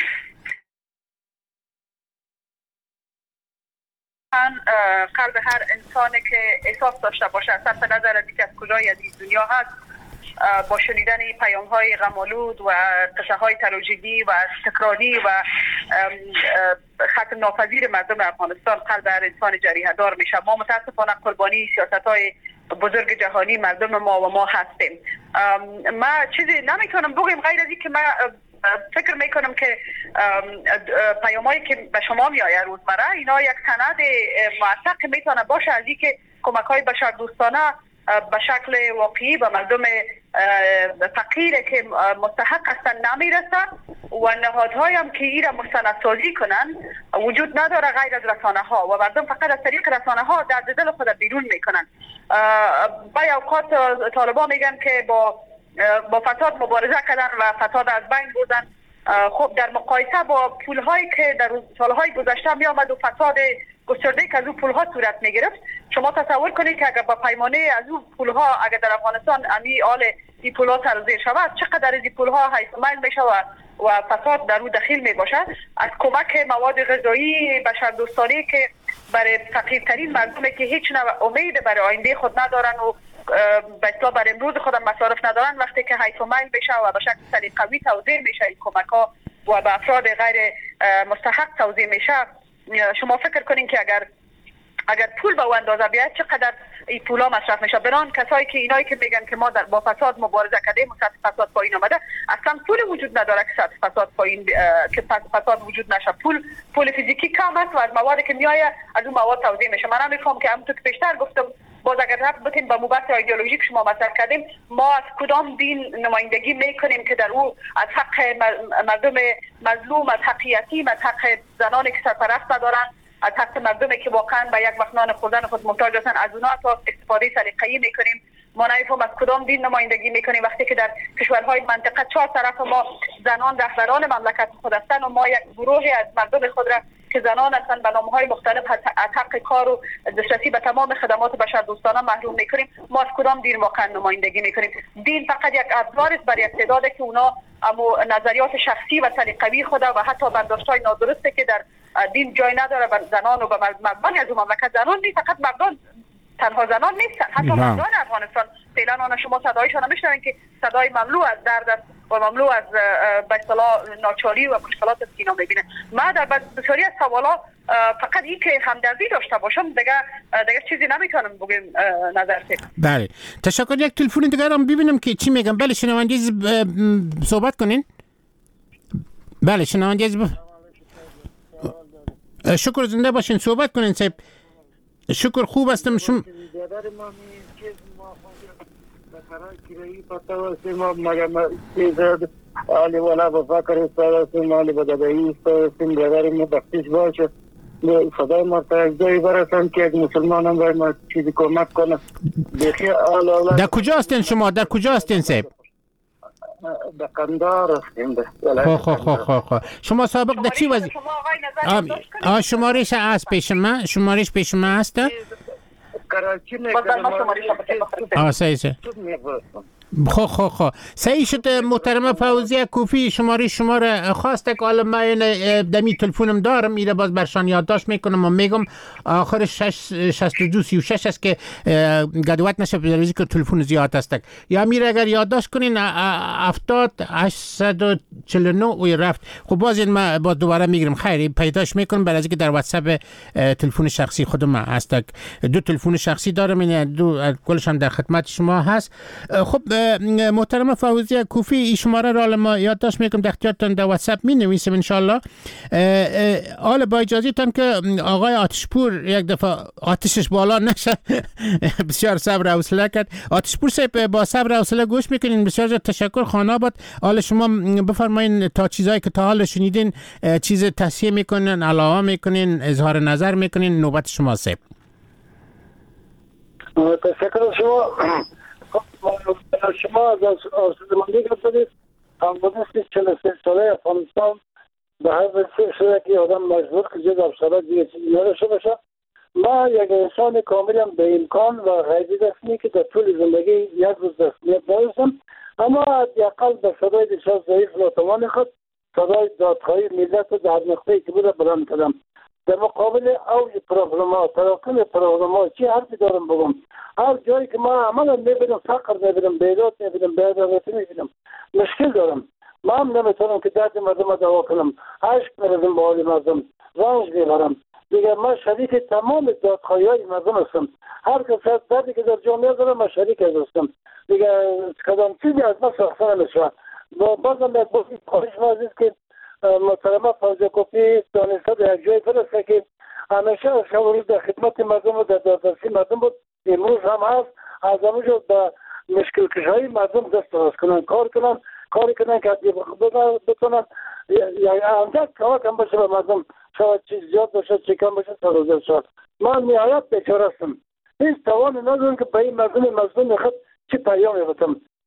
قلب هر انسانی که احساس داشته باشه صرف نظر از اینکه از کجای از این دنیا هست با شنیدن پیام های غم‌آلود و قصه های تراژدی و تکراری و ختم ناپذیر مردم افغانستان قلب هر انسان جریحه دار میشه. ما متاسفانه قربانی سیاست های بزرگ جهانی مردم ما و ما هستیم. ما چیزی نمیتونم بگم غیر از این که ما فکر میکنم که پیامایی که به شما میآید روزمره اینا یک سند موثق میتونه باشه از اینکه کمک های بشر دوستانه به شکل واقعی به مردم فقیر که مستحق هستن نمیرسه و نهادهای هم که این را مستندسازی کنن وجود نداره غیر از رسانه ها و مردم فقط از طریق رسانه ها درد دل خود بیرون میکنن. با اوقات طالبان میگن که با با فساد مبارزه کردن و فساد از بین بردن. خب در مقایسه با پولهایی که در سالهای گذشته می آمد و فساد گسترده که از اون پولها صورت می گرفت شما تصور کنید که اگر با پیمانه از اون پولها اگر در افغانستان امی آل این پولها سرازیر شود، چقدر از این پولها حیث میل میشه و و فساد در او دخیل می باشد. از کمک مواد غذایی بشردوستانه که برای فقیرترین مردمی که هیچ نوع امید برای آینده خود ندارن و به اصطلاح برای امروز خودم مصارف ندارن، وقتی که حیث میل بشه و به شکل سلیقه‌ای توزیع میشه این کمک ها و به افراد غیر مستحق توزیع میشه، شما فکر کنین که اگر اگر پول به اندازه بیاد چقدر این پولا مصرف میشه. بران کسایی که اینایی که میگن که ما در با فساد مبارزه کردیم و سطح فساد پایین آمده، اصلا پول وجود نداره که سطح فساد پایین که فساد وجود نشه. پول پول فیزیکی کم است و از موادی که میآید از اون مواد توزیع میشه. من نمیفهم که همونطور که بیشتر گفتم، باز اگر رفت بتیم با مبحث ایدئولوژیک شما مطرح کردیم، ما از کدام دین نمایندگی میکنیم که در او از حق مردم مظلوم، از حق یتیم، از حق زنانی که سرپرست ندارن، از حق مردمی که واقعا به یک وقت نان خوردن خود محتاج هستند، از اونها تا استفاده سلیقه‌ای میکنیم. ما نمیفهم از کدام دین نمایندگی میکنیم وقتی که در کشورهای منطقه چهار طرف ما زنان رهبران مملکت خود هستند و ما یک گروهی از مردم خود را که زنان هستند به نامهای مختلف از حق کار و دسترسی به تمام خدمات بشردوستانه محروم میکنیم. ما از کدام دین واقعا نمایندگی میکنیم؟ دین فقط یک ابزار است برای استعداد که اونا اما نظریات شخصی و سلیقه‌ای خود و حتی برداشت‌های نادرسته که در دین جای نداره بر زنان و به مردان از مملکت. زنان نیست، فقط مردان، تنها زنان نیستن، حتی مردان افغانستان فعلا آن شما صدایشان نمیشنوین که صدای مملو از درد است و مملو از به اصطلاح ناچاری و مشکلات سینا میبینه. ما در بسیاری از سوالا فقط این که همدردی داشته باشم، دیگه دیگه چیزی نمیتونم بگم نظر سید. بله، تشکر. یک تلفن دیگه هم ببینم که چی میگم. بله شنونده صحبت کنین. بله شنونده ب... شکر، زنده باشین، صحبت کنین صاحب. شکر، خوب هستم. شما علی والا با فکر استادم علی بدایی استادم برای ما بخشش باشه. خدای ما تا یک جایی برسن که مسلمانان باید ما چیزی کمک کنه. در کجا هستین شما؟ در کجا هستین صاحب؟ در قندار هستیم. خو خو خو خو خو شما سابق در چی وضعیت؟ آه شمارش هست پیش من؟ شمارش پیش من هست؟ کراچی میکنم. آه صحیح صحیح. خو خو خو صحیح شد. محترمه فوزیه کوفی شماره شما را خواسته که حالا من دمی تلفنم دارم، میره باز برشان یادداشت میکنم و میگم آخر شصت و دو سی و شش است که گدوات نشه برویزی که تلفن زیاد است. یا میره اگر یادداشت کنین هفتاد هشتصد و چهل و نه و رفت. خب باز این من باز دوباره میگیرم خیلی پیداش میکنم برای اینکه در واتساپ تلفن شخصی خودم هست. دو تلفن شخصی دارم، این دو کلش هم در خدمت شما هست. خب محترم فوزیه کوفی این شماره را ما یادداشت میکنم، در اختیارتان در واتساپ می نویسم ان شاء الله. حالا با اجازهتان که آقای آتشپور یک دفعه آتشش بالا نشه بسیار صبر و حوصله کرد. آتشپور صاحب با صبر و حوصله گوش میکنین. بسیار تشکر. خانه آباد. حالا شما بفرمایین تا چیزایی که تا حالا شنیدین چیز تصحیح میکنین، علاوه میکنین، اظهار نظر میکنین، نوبت شما صاحب. تشکر شما. شما از آسودمندی گفتید همونستی چهل و سه ساله افغانستان به هر وسیله شده که آدم مجبور که جز افسرات دیگه چیزی نداشته باشه. ما یک انسان کاملا به امکان و غیبی دستمی که در طول زندگی یک روز دستمیت نداشتم، اما حداقل به صدای بسیار ضعیف ناتوان خود صدای دادخواهی ملت در نقطه‌ای که بوده بلند کردم. در مقابل اوج پروبلم‌ها، تراکم پروبلم‌ها چی حرفی دارم بگم؟ هر جایی که ما عملا میبینم فقر میبینم، بیداد میبینم، بی‌عدالتی میبینم، مشکل دارم. ما هم نمیتونم که درد مردم دوا کنم، عشق می‌ریزم به حال مردم، رنج میبرم. دیگه من شریک تمام دادخواهی‌های مردم هستم. هر کس از دردی که در جامعه داره من شریک هستم. دیگه کدام چیزی از من ساخته نمیشه. بازم یک بار خواهش عزیز که محترمه فوزیه کوفی دانسته در یک جای برسه که همیشه شما در خدمت مردم و در دادرسی مردم بود، امروز هم هست. از همونجا به مشکل کشایی مردم دست دراز کنن، کار کنن، کاری کنن که بتونن یعنی اندک کمک هم باشه به مردم، شاید چیز زیاد باشه چی کم باشه سرازر شد. من نهایت بیچاره هستم، هیچ توانی ندارم که به این مردم مظلوم خود چی پیامی بدم.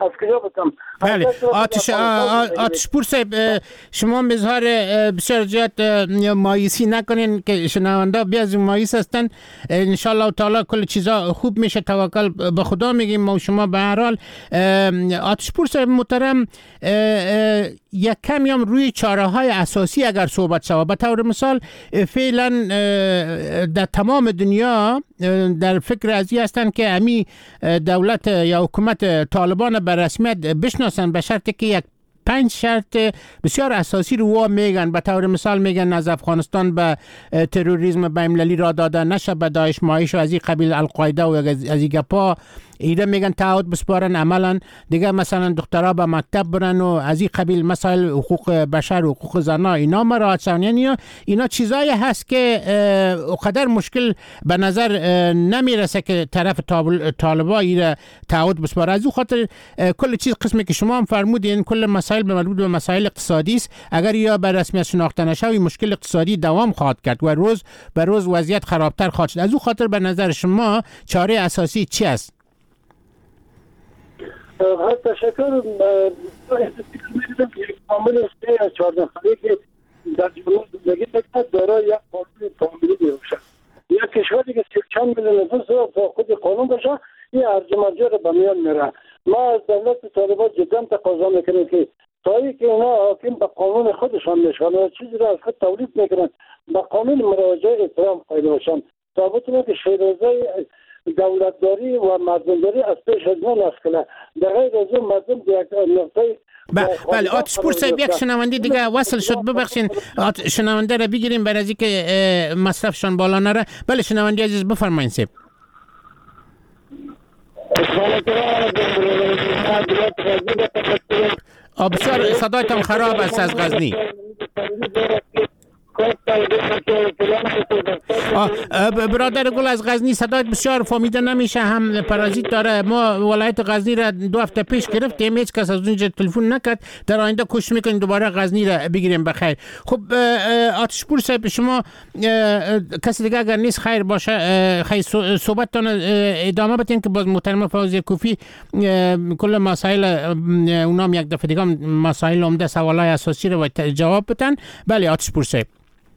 از کجا بتم؟ بله آتش آتش پور صاحب شما مظهر بسیار زیاد مایوسی نکنین که شنونده بیاز مایوس هستن. ان شاء الله تعالی کل چیزا خوب میشه، توکل به خدا میگیم ما و شما. به هر حال آتش پور صاحب محترم یک کمی هم روی چاره های اساسی اگر صحبت شود، به طور مثال فعلا در تمام دنیا در فکر ازی هستند که امی دولت یا حکومت طالبان به رسمیت بشناسن، به شرطی که یک پنج شرط بسیار اساسی رو وا میگن. به طور مثال میگن از افغانستان به تروریسم بین‌المللی را داده نشه، به داعش مایش و از این قبیل القاعده و از این گپا ایده میگن تعهد بسپارن عملا دیگه، مثلا دخترها به مکتب برن و از این قبیل مسائل حقوق بشر و حقوق زنها اینا مراعات شون. یعنی اینا چیزایی هست که اقدر مشکل به نظر نمیرسه که طرف طالبا ایره تعهد بسپاره. از او خاطر کل چیز قسمی که شما هم فرمودین کل مسائل مربوط به مسائل اقتصادی است. اگر یا به رسمیت شناخته نشه این مشکل اقتصادی دوام خواهد کرد و روز به روز وضعیت خرابتر خواهد شد. از او خاطر به نظر شما چاره اساسی چی است؟ تشکر. کامل سه از چهارده ساله که در جمهوری زندگی بکند دارای یک قانون کاملی بیوشد. یک کشوری که سی چند میلیون نفوس را خود قانون باشه این ارج مرجع را به میان میره. ما از دولت طالبان جدا تقاضا میکنیم که تا ای که اینا حاکم به قانون خودشان میشن و چیزی را از خود تولید میکنن به قانون مراجعه احترام قائل باشن تا بتونه که شیرازه دولتداری و مردمداری از پیش از ما نسکنه. در غیر از اون مردم یک نقطه بله آتش پور صاحب یک شنونده دیگه وصل شد، ببخشین شنونده را بگیریم برای از که مصرفشان بالا نره. بله شنونده عزیز بفرمایید صاحب. بسیار صدایتان خراب است از غزنی. برادر گل از غزنی صدایت بسیار فهمیده نمیشه، هم پارازیت داره. ما ولایت غزنی را دو هفته پیش گرفتیم، هیچ کس از اونجا تلفن نکرد. در آینده کوشش میکنیم دوباره غزنی را بگیریم بخیر. خب آتش پور صاحب شما کسی دیگه اگر نیست خیر باشه خیر صحبتتان ادامه بدین که باز محترم فوزیه کوفی کل مسائل اونام یک دفعه دیگه مسائل عمده سوالای اساسی رو جواب بدن. بله آتش پور صاحب.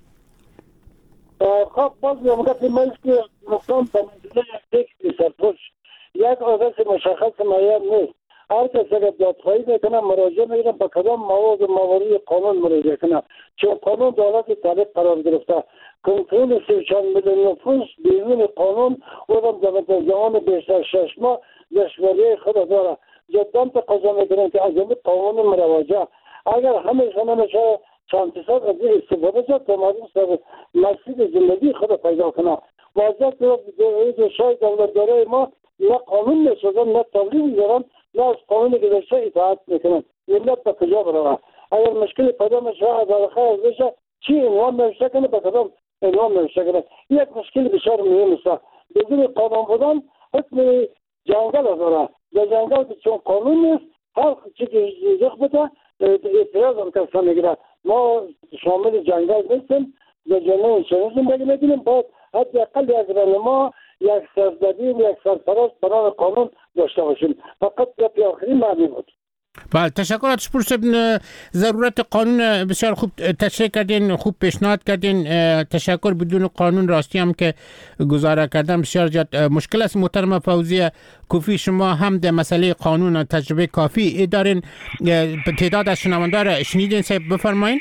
خب باز نمگت من که مقام به منزله یک تکسی سرپوش یک آدرس مشخص معین نیست. هر کس اگر دادخواهی میکنه مراجعه میکنه به کدام مواد و موارد قانون مراجعه کنه، چون قانون دولت طریق قرار گرفته. کنترل سی و چند میلیون نفوس بیرون قانون اونم در زمان بیشتر شش ماه دشواری خود داره. جدا تقاضا میکنه که از این قانون مراجعه اگر همیشه نمیشه چند صد از این استفاده شد تا مردم سر مسیر زندگی خود پیدا کنه. واضح که شاید دولتدارای ما نه قانون میسازن نه تولید میدارن نه از قانون گذشته اطاعت میکنن. ملت به کجا بروه؟ اگر مشکل پیدا میشه از خیر بشه چی عنوان نوشته کنه به کدام عنوان نوشته کنه. یک مشکل بسیار مهم است. بدون قانون بودن حکم جنگل داره. در جنگل چون قانون نیست هر چی که رخ بده اعتراض هم کسا میگیره. ما شامل جنگل نیستیم، در جنگل شنیز زندگی میکنیم. باید حداقل یک رهنما یک سرزدین یک سرپرست برای قانون داشته باشیم. فقط گپی آخری معنی بود. بله تشکر آتش پور صاحب. ضرورت قانون بسیار خوب تشریح کردین، خوب پیشنهاد کردین. تشکر. بدون قانون راستی هم که گزاره کردن بسیار زیاد مشکل است. محترم فوزیه کوفی شما هم در مسئله قانون و تجربه کافی دارین. تعداد از شنونده را شنیدین صاحب بفرمایید.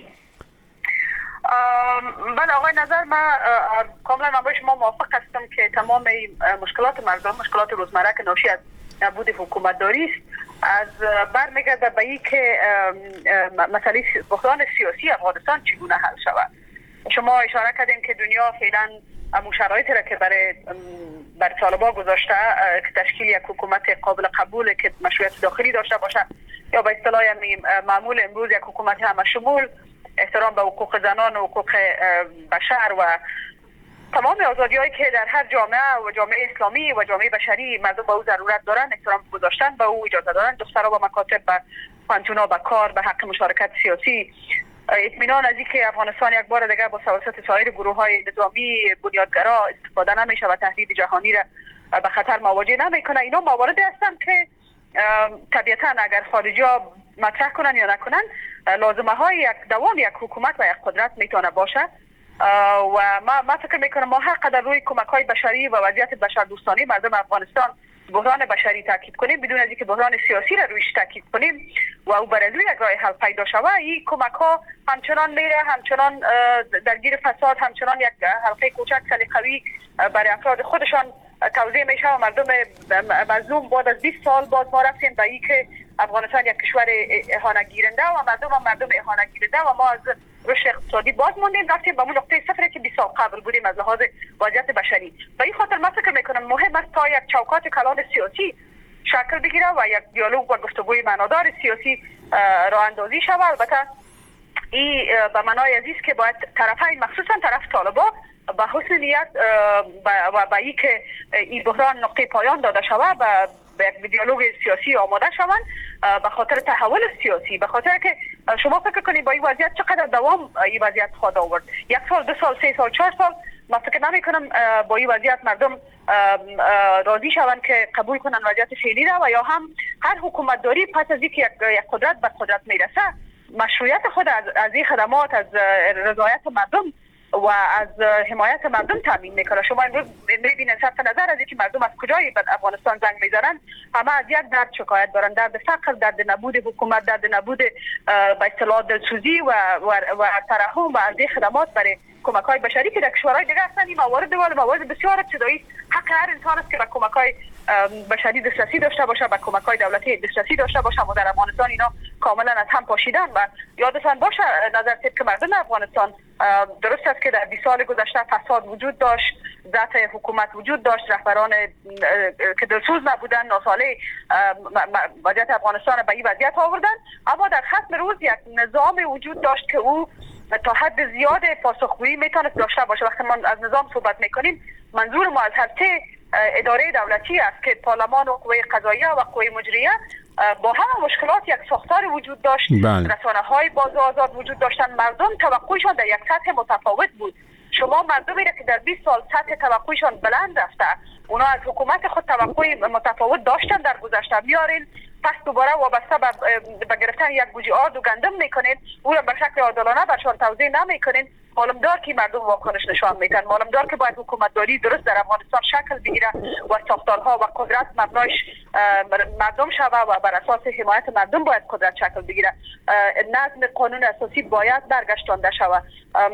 بله آقای نظر من کاملا من با شما موافق هستم که تمام مشکلات مردم مشکلات روزمره که ناشی از نبود حکومت داری است از برمیگرده به این که مسئله بحران سیاسی افغانستان چگونه حل شود. شما اشاره کردین که دنیا فعلا امو شرایطی را که برای بر طالبان گذاشته که تشکیل یک حکومت قابل قبول که مشروعیت داخلی داشته باشه یا به اصطلاح معمول امروز یک حکومت همه شمول، احترام به حقوق زنان و حقوق بشر و تمام آزادی‌هایی که در هر جامعه و جامعه اسلامی و جامعه بشری مردم به او ضرورت دارن احترام گذاشتن به او اجازه دارن. دخترها به مکاتب، به پانتونا، به کار، به حق مشارکت سیاسی، اطمینان از اینکه افغانستان یک بار دیگر با توسط سایر گروه‌های نظامی بنیادگرا استفاده نمیشه و تهدید جهانی را به خطر مواجه نمیکنه. اینا مواردی هستند که طبیعتا اگر خارجی ها مطرح کنن یا نکنن لازمه های یک دوام یک حکومت و یک قدرت میتونه باشه و ما ما فکر میکنم ما هر قدر روی کمک های بشری و وضعیت بشردوستانه مردم افغانستان بحران بشری تاکید کنیم بدون از اینکه بحران سیاسی را رویش تاکید کنیم و او برای یک راه حل پیدا شود این کمک ها همچنان میره همچنان درگیر فساد همچنان یک حلقه کوچک سلیقه‌ای برای افراد خودشان توزیع میشه و مردم مظلوم بعد از بیست سال باز ما رفتیم به اینکه افغانستان یک کشور اهانت گیرنده و مردم هم مردم اهانت گیرنده و ما از رشد اقتصادی باز موندیم رفتیم به اون نقطه صفری که بیست سال قبل بودیم از لحاظ وضعیت بشری. به این خاطر من فکر میکنم مهم است تا یک چوکات کلان سیاسی شکل بگیره و یک دیالوگ و گفتگوی معنادار سیاسی راه اندازی شود. البته این به معنای عزیز که باید طرفین مخصوصا طرف طالبان با حسن نیت و با ای که این بحران نقطه پایان داده شود و به یک دیالوگ سیاسی آماده شوند به خاطر تحول سیاسی، به خاطر که شما فکر کنید با این وضعیت چقدر دوام این وضعیت خواهد آورد. یک سال، دو سال، سه سال، چهار سال من فکر نمی کنم با این وضعیت مردم راضی شوند که قبول کنن وضعیت فعلی را و یا هم هر حکومت داری پس از اینکه یک قدرت به قدرت میرسه مشروعیت خود از از این خدمات از رضایت مردم و از حمایت مردم تامین میکنه. شما امروز میبینید صرف نظر از اینکه مردم از کجای به افغانستان زنگ میزنن همه از یک درد شکایت دارن، درد فقر، درد نبود حکومت، درد نبود به اصطلاح دلسوزی و و, و ترحم و از این خدمات برای کمک های بشری که در کشورهای دیگه اصلا این موارد دیگر موارد بسیار ابتدایی حق هر انسان است که به کمک های بشری دسترسی داشته باشه، به کمک های دولتی دسترسی داشته باشه. ما در افغانستان اینا کاملا از هم پاشیدن و یادتان باشه نظر که مردم افغانستان درست است که در بیست سال گذشته فساد وجود داشت، ذات حکومت وجود داشت، رهبران که دلسوز نبودن ناساله وضعیت افغانستان به این وضعیت آوردن، اما در ختم روز یک نظام وجود داشت که او تا حد زیاد پاسخگویی میتونست داشته باشه. وقتی ما از نظام صحبت میکنیم منظور ما از هر سه اداره دولتی است که پارلمان و قوه قضاییه و قوه مجریه با همه مشکلات یک ساختار وجود داشت. رسانه های باز و آزاد وجود داشتن، مردم توقعشان در یک سطح متفاوت بود. شما مردمی را که در بیست سال سطح توقعشان بلند رفته، اونا از حکومت خود توقع متفاوت داشتن در گذشته، میارین پس دوباره وابسته به گرفتن یک بوجه آرد و گندم میکنین، او را به شکل عادلانه برشان توزیع نمیکنین. معلوم دار که مردم واکنش نشان میدن، معلوم دار که باید حکومت داری درست در افغانستان شکل بگیره و ساختارها و قدرت مبنایش مردم شوه و بر اساس حمایت مردم باید قدرت شکل بگیره. نظم قانون اساسی باید برگشتانده شود.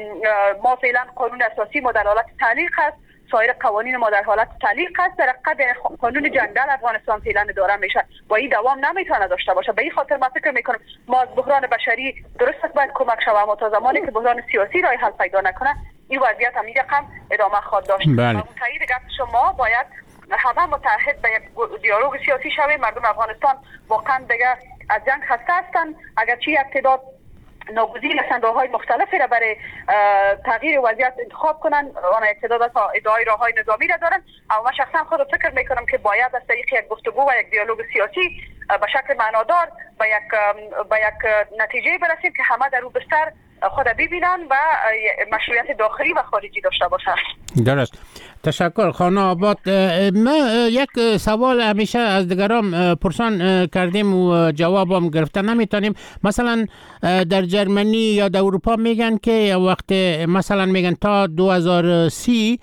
ما فعلا قانون اساسی ما در حالت تعلیق است، سایر قوانین ما در حالت تعلیق است، در قدر قانون جنگل افغانستان فعلا اداره میشه و این دوام نمیتونه داشته باشه. به این خاطر من فکر میکنم ما از بحران بشری درست باید کمک شوه، اما تا زمانی که بحران سیاسی راه حل پیدا نکنه این وضعیت هم هم ادامه خواهد داشت. بله. تایید گفت شما باید همه متحد به یک دیالوگ سیاسی شویم. مردم افغانستان واقعا دیگه از جنگ خسته هستند، اگرچه یک تعداد ناگزیر هستند راه‌های مختلفی را برای تغییر وضعیت انتخاب کنن، آن اقتدار تا ادعای راه‌های نظامی را دارن، اما من شخصا خود فکر میکنم که باید از طریق یک گفتگو و یک دیالوگ سیاسی به شکل معنادار به یک به یک نتیجه برسیم که همه در او بستر خود ببینن و مشروعیت داخلی و خارجی داشته باشن. درست. تشکر خانم آباد. ما یک سوال همیشه از دیگران پرسان کردیم و جواب هم گرفته نمیتونیم. مثلا در جرمنی یا در اروپا میگن که وقت مثلا میگن تا دو هزار و سی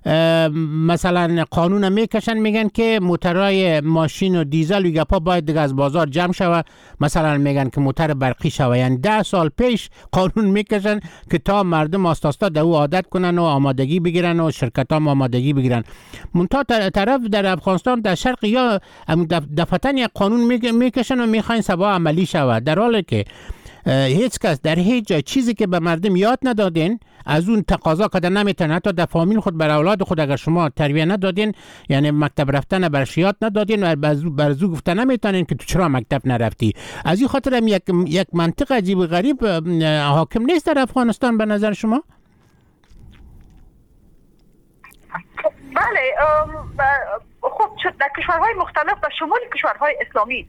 مثلا قانون میکشن، میگن که موترهای ماشین و دیزل و گپا باید دیگه از بازار جمع شوه. مثلا میگن که موتر برقی شوه. یعنی ده سال پیش قانون میکشن که تا مردم آستاستا در او عادت کنن و آمادگی بگیرن و شرکت هم آمادگی بگیرن. منتها طرف در افغانستان در شرق یا دفتن یک قانون میکشن و میخواین سبا عملی شوه، در حالی که هیچ کس در هیچ جای چیزی که به مردم یاد ندادین از اون تقاضا کده نمیتونه. حتی در فامیل خود بر اولاد خود اگر شما تربیت ندادین، یعنی مکتب رفتن برش یاد ندادین و برزو گفته نمیتونین که تو چرا مکتب نرفتی. از این خاطر هم یک یک منطق عجیب و غریب حاکم نیست در افغانستان به نظر شما؟ بله، خب در کشورهای مختلف و شمول کشورهای اسلامی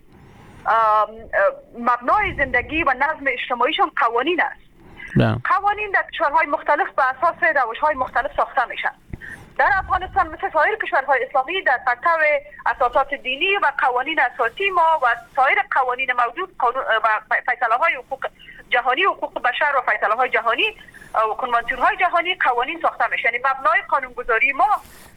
مبنای زندگی و نظم اجتماعیشون قوانین است. نه. قوانین در کشورهای مختلف به اساس روش‌های مختلف ساخته میشن. در افغانستان مثل سایر کشورهای اسلامی در پرتو اساسات دینی و قوانین اساسی ما و سایر قوانین موجود و فیصله های حقوق جهانی حقوق بشر و فیصله های جهانی و کنوانسیون های جهانی قوانین ساخته میشه. یعنی مبنای قانونگذاری ما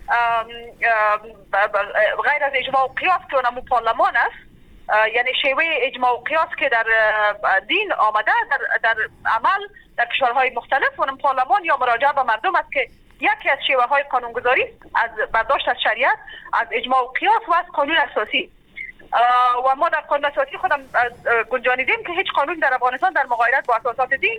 غیر از اجماع و قیاس که اونمو پارلمان است، یعنی شیوه اجماع و قیاس که در دین آمده در, در عمل در کشورهای مختلف اونم پارلمان یا مراجعه به مردم است که یکی از شیوه های قانونگذاری از برداشت از شریعت، از اجماع و قیاس و از قانون اساسی. و ما در قانون اساسی خودم گنجانیدیم که هیچ قانون در افغانستان در مغایرت با اساسات دین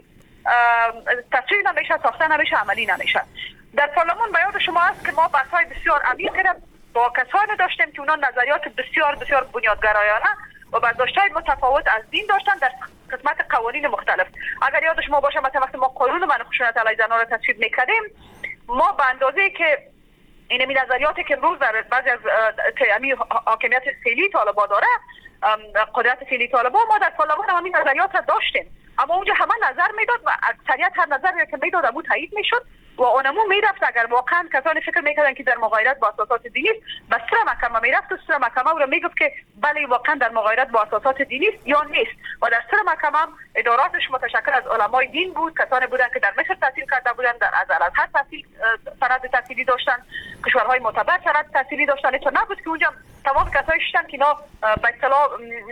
تصویب نمیشه، ساخته نمیشه، عملی نمیشه. در پارلمان به یاد شما است که ما بحث‌های بسیار عمیقی با کسانی داشتیم که اونا نظریات بسیار بسیار بنیادگرایانه و برداشت‌های متفاوت از دین داشتن در قسمت قوانین مختلف. اگر یاد شما باشه مثلا وقتی ما قانون منع خشونت علیه زنان را تصویب می‌کردیم، ما به اندازه‌ای که این نظریاتی که امروز در بعضی از تیمی حاکمیت فعلی طالبان داره، قدرت فعلی طالبان، ما در پارلمان هم این نظریات را داشتیم، اما اونجا همه نظر میداد و اکثریت هر نظری که میداد امو تایید میشد و اونمو میرفت. اگر واقعا کسانی فکر میکردن که در مغایرت با اساسات دینی است، به سر محکمه میرفت و سر محکمه او را میگفت که بله واقعا در مغایرت با اساسات دینی است یا نیست. و در سر محکمه هم اداراتش متشکل از علمای دین بود، کسانی بودن که در مصر تحصیل کرده بودن، در ازهر تحصیل سند تحصیلی داشتن، کشورهای معتبر سند تحصیلی داشتن. تو نبود که اونجا تمام کسایی شدن که اینا به اصطلاح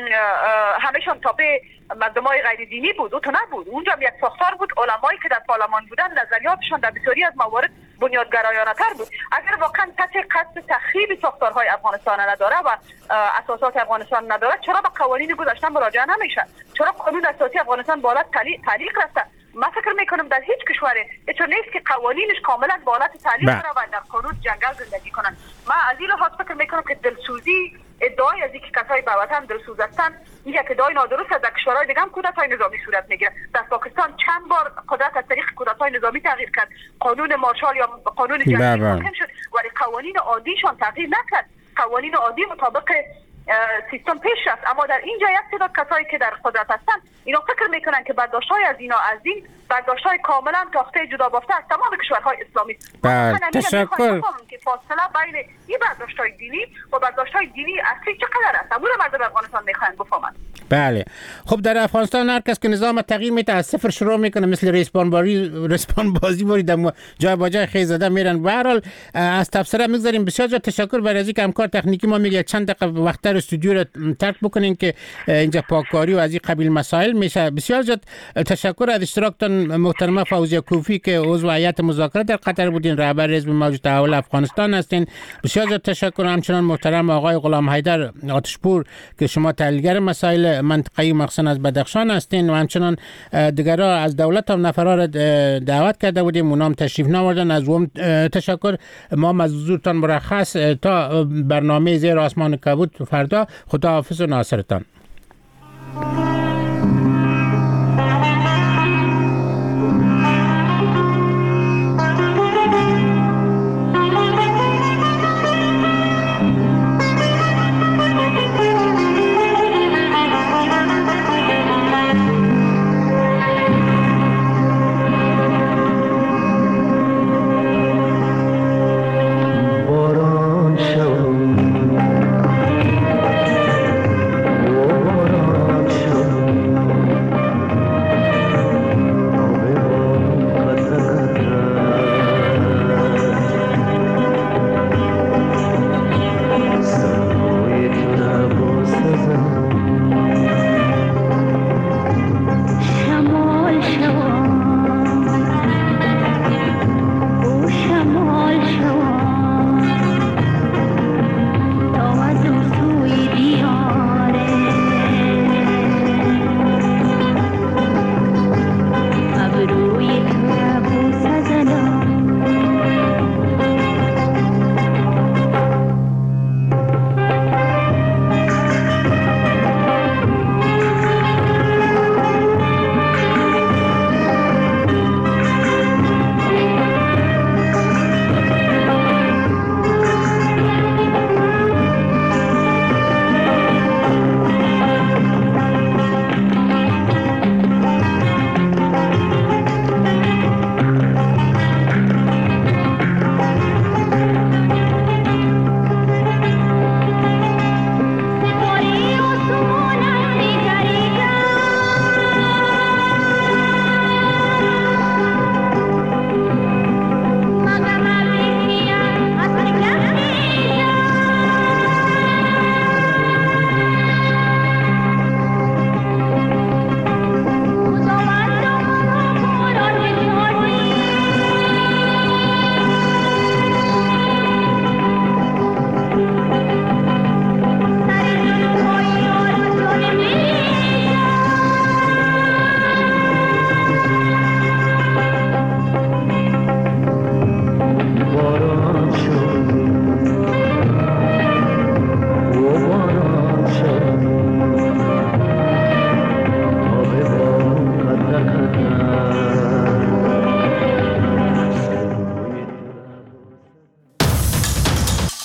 همشون تابع مردمای غیر دینی بود. او تو نبود، اونجا یک ساختار بود، علمایی که در پارلمان بودن نظریاتشون در بسیاری از موارد بنیادگرایانه تر بود. اگر واقعا کسی قصد تخریب ساختارهای افغانستان نداره و اساسات افغانستان نداره، چرا به قوانین گذشته مراجعه نمیشه؟ چرا قانون اساسی افغانستان بالا تعلیق رسته؟ من فکر میکنم در هیچ کشوری اینطور نیست که قوانینش کاملا به حالت تعلیق داره و در قانون جنگل زندگی کنن. من از این لحاظ فکر میکنم که دلسوزی ادعای از اینکه کسای به وطن دلسوز هستند یک ادعای نادرست است. در کشورهای دیگه هم کودتای نظامی صورت میگیره. در پاکستان چند بار قدرت از طریق کودتای نظامی تغییر کرد، قانون مارشال یا قانون جنگی حاکم شد ولی قوانین عادیشون تغییر نکرد. قوانین عادی مطابق سیستم پیش رفت. اما در اینجا یک تعداد کسایی که در قدرت هستند اینا فکر میکنن که برداشت‌های از اینا از دین برداشت‌های کاملا تاخته جدا بافته از تمام کشورهای اسلامی. بله تشکر. که فاصله بین این برداشت‌های دینی و برداشت‌های دینی اصلی چقدر است؟ همون مردم افغانستان میخوان بفهمن. بله خب در افغانستان هر کس که نظام تغییر میده از صفر شروع میکنه، مثل ریسپان بازی ریسپان بازی بری در جای با جای خیز زده میرن. به هر حال از تفسیر میگذاریم. بسیار زیاد تشکر برای اینکه همکار تکنیکی ما میگه چند دقیقه وقت در استودیو رو ترک بکنین که اینجا پاککاری و از این قبیل مسائل میشه. بسیار زیاد تشکر از اشتراکتان محترمه فوزیه کوفی که عضو هیئت مذاکره در قطر بودین، رهبر حزب موج تحول افغانستان هستین. بسیار زیاد تشکر. همچنان محترم آقای غلام حیدر آتشپور که شما تحلیلگر مسائل منطقه‌ای مخصوصا از بدخشان هستین و همچنان دیگرها از دولت هم نفرا را دعوت کرده بودیم، اونا هم تشریف نآوردن. از اون تشکر. ما از حضورتان مرخص تا برنامه زیر آسمان کبود فردا. خدا حافظ و ناصرتان.